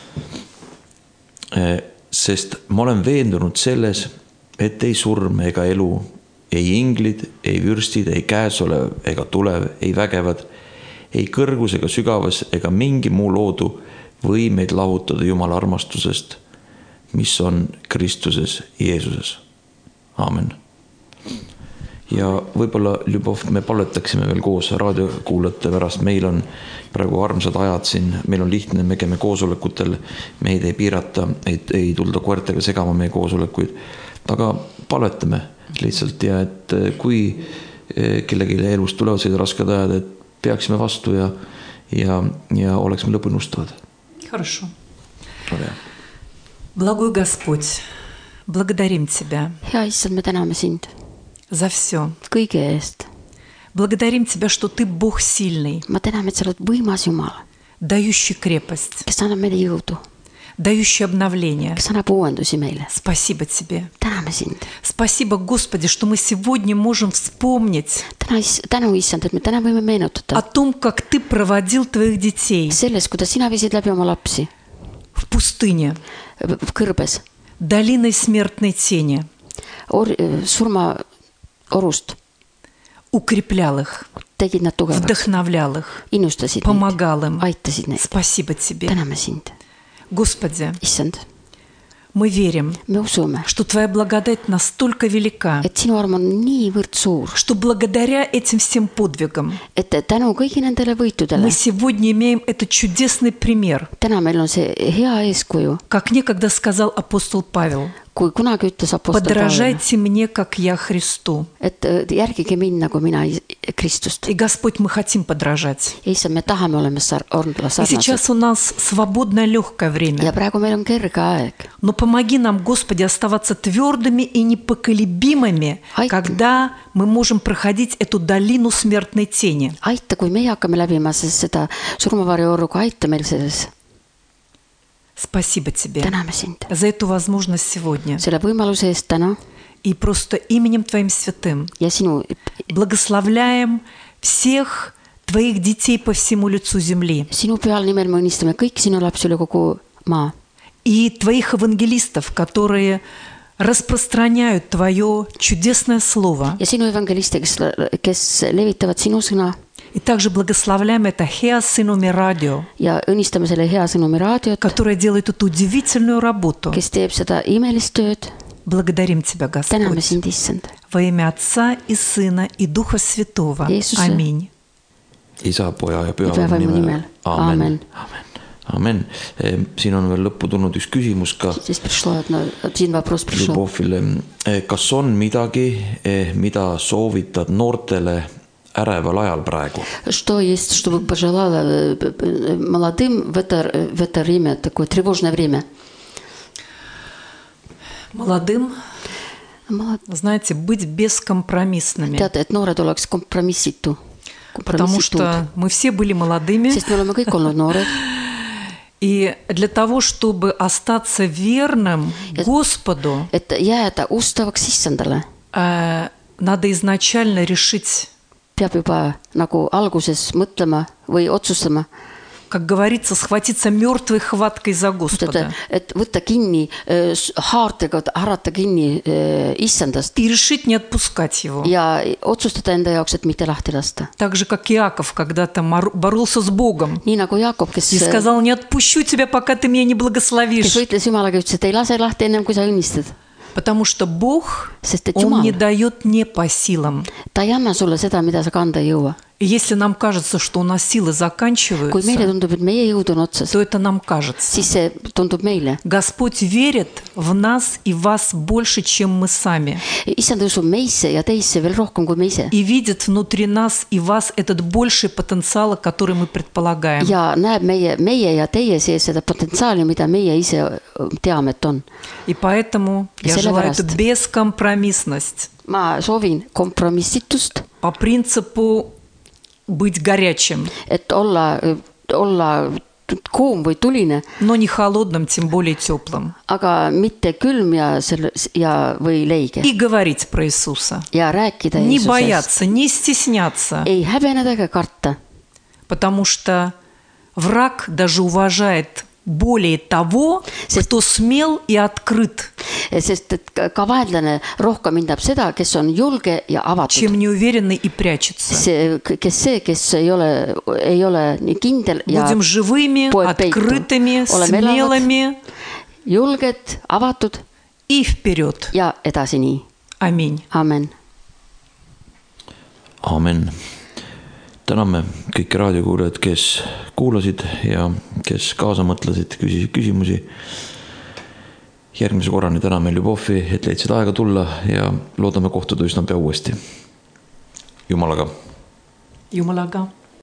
S1: Sest ma olen veendunud selles, et ei surm ega elu, ei inglid, ei vürstid, ei käesolev ega tulev, ei vägevad, ei kõrgus ega sügavas ega mingi muu loodu või meid lahutada Jumala armastusest, mis on Kristuses Jeesuses. Aamen. Ja võib-olla Ljubov, me palvetaksime veel koos raadiokuulajate pärast, meil on praegu armsad ajad siin, meil on lihtne, me käime koosolekutel, meid ei piirata, ei, ei tulda koertega segama meie koosolekuid, aga palvetame lihtsalt ja et kui kellegi elus tulevad sellised rasked ajad, et peaksime vastu ja, ja, ja oleksime lõpuni ustavad.
S2: Хорошо. Благой Господь, благодарим Тебя.
S3: Hea Issand, me täname sind
S2: за все.
S3: Kõige eest.
S2: Благодарим Тебя, что Ты Бог сильный.
S3: Ma täname, et sa oled võimas Jumal.
S2: Дающий крепость.
S3: Kes annab meile jõudu.
S2: Дающий обновление.
S3: Kes annab uuendusi meile.
S2: Спасибо Тебе.
S3: Täname sind.
S2: Спасибо, Господи, что мы сегодня можем вспомнить
S3: Täna, tänu Issand, et me täna võime meenutada
S2: о том, как Ты проводил Твоих детей
S3: selles, kuidas sina viisid läbi oma lapsi
S2: в пустыне,
S3: v kõrbes,
S2: долиной смертной тени,
S3: or, surma orust,
S2: укреплял их,
S3: tegid nad tugevaks,
S2: вдохновлял их,
S3: innustasid
S2: помогал им.
S3: neid, aitasid neid.
S2: Спасибо Тебе.
S3: Täname sind.
S2: Господи,
S3: Issand,
S2: мы верим,
S3: me usume,
S2: что Твоя благодать настолько велика,
S3: et sinu arm on niivõrd suur,
S2: что благодаря этим всем подвигам
S3: et tänu kõigi nendele võitudele
S2: мы сегодня имеем этот чудесный пример,
S3: täna meil on see hea eeskuju,
S2: как некогда сказал апостол Павел.
S3: kui kunagi ütles apostel Pavel,
S2: Подражайте мне, как я Христу.
S3: et järgige mind, nagu mina Kristust.
S2: И, Господь, мы хотим подражать.
S3: Ja Issand, me tahame olema sar- olla
S2: И
S3: sarnased.
S2: сейчас у нас свободное, легкое
S3: Ja
S2: время.
S3: praegu meil on kerge aeg.
S2: Но помоги нам, Господи, оставаться твердыми и непоколебимыми,
S3: Ай-
S2: когда мы можем проходить эту долину смертной тени.
S3: Aita, kui meie hakkame läbima seda surmavarjuorruga, aita meil selles.
S2: Спасибо Тебе
S3: Täname sind
S2: за эту возможность сегодня.
S3: selle võimaluse eest täna
S2: И просто именем Твоим святым
S3: ja sinu,
S2: благословляем всех Твоих детей по всему лицу земли.
S3: sinu pühal nimel me õnnistame kõik sinu lapsi üle kogu maa.
S2: И Твоих евангелистов, которые распространяют Твое чудесное слово.
S3: Ja sinu evangeliste, kes, kes levitavad sinu sõna.
S2: И также благословляем это Hea Sõnumi радио,
S3: Ja õnnistame selle hea sõnumi raadiot,
S2: которое делает эту удивительную работу.
S3: kes teeb seda imelist tööd.
S2: Благодарим Тебя,
S3: Täname
S2: Господь,
S3: sind, Issand.
S2: во имя Отца и Сына и Духа Святого.
S3: Jeesuse.
S2: Аминь.
S1: Isa, poja ja
S3: Püha
S1: püha
S3: vaimu nimel.
S1: nimel.
S3: Aamen.
S1: Amen. Amen. Siin on veel lõppu tulnud üks küsimus ka
S3: Здесь пришло одно, один вопрос пришел.
S1: Ljubovile. Kas on midagi, mida soovitad noortele äreval ajal praegu?
S3: Что есть, что бы пожелала молодым в это, в это время, такое тревожное время?
S2: Молодым,
S3: Молод...
S2: знаете, быть бескомпромиссными.
S3: Teate, et noored oleks kompromissitu.
S2: Потому что мы все были молодыми.
S3: Sest me oleme kõik olnud noored.
S2: И для того, чтобы остаться верным Господу,
S3: Et jääda ustavaks Issandale,
S2: надо изначально решить,
S3: peab juba nagu alguses mõtlema või otsustama,
S2: как говорится, схватиться мертвой хваткой за Господа.
S3: et võtta kinni haartega, haarata kinni Issandast
S2: И решить не отпускать его.
S3: ja otsustada enda jaoks, et mitte lahti lasta.
S2: Так же, как Иаков когда-то боролся с Богом.
S3: Nii nagu Jaakob, kes,
S2: И сказал, не отпущу тебя, пока ты меня не
S3: kes
S2: благословишь.
S3: võitles Jumalaga, ütles, et ei lase lahti ennem, kui sa õnnistad.
S2: Потому что Бог,
S3: Sest et
S2: Он
S3: Jumal,
S2: не дает не по силам.
S3: ta ei anna sulle seda, mida sa kanda ei jõua.
S2: И если нам кажется, что у нас силы
S3: kui
S2: заканчиваются,
S3: meile tundub, et meie jõud on otsas,
S2: то это нам кажется.
S3: siis see tundub meile.
S2: Господь верит в нас и вас больше, чем мы сами.
S3: Issand usub meisse ja teisse veel rohkem kui me ise.
S2: И видит внутри нас и вас этот больший потенциал, который мы предполагаем.
S3: Ja näeb meie, meie ja teie sees seda potentsiaali, mida meie ise teame, et on.
S2: И поэтому я желаю эту бескомпромиссность.
S3: Ma soovin kompromissitust.
S2: По принципу быть горячим.
S3: Et olla, olla kuum või tuline.
S2: Но не холодным, тем более теплым.
S3: Aga mitte külm ja, selle, ja või leige.
S2: И говорить про Иисуса.
S3: Ja rääkida
S2: Не
S3: Jeesusest.
S2: бояться, не стесняться.
S3: Ei häbeneda ega karta.
S2: Потому что враг даже уважает более того,
S3: Sest,
S2: кто смел и открыт,
S3: sest et ka vaenlane rohkem hindab seda, kes on julge ja avatud.
S2: чем неуверенный и прячется.
S3: See, kes see, kes ei ole, ei ole nii kindel ja
S2: Будем живыми, открытыми, смелыми
S3: julged, avatud
S2: и вперед.
S3: ja edasi nii.
S2: Аминь.
S3: Amen.
S1: Amen. Täname kõiki raadiokuulajad, kes kuulasid ja kes kaasa mõtlesid, küsisid küsimusi. Järgmise korrani täname Ljubovi, et leidsid aega tulla ja loodame kohtuda üsna pea uuesti. Jumalaga.
S2: Jumalaga.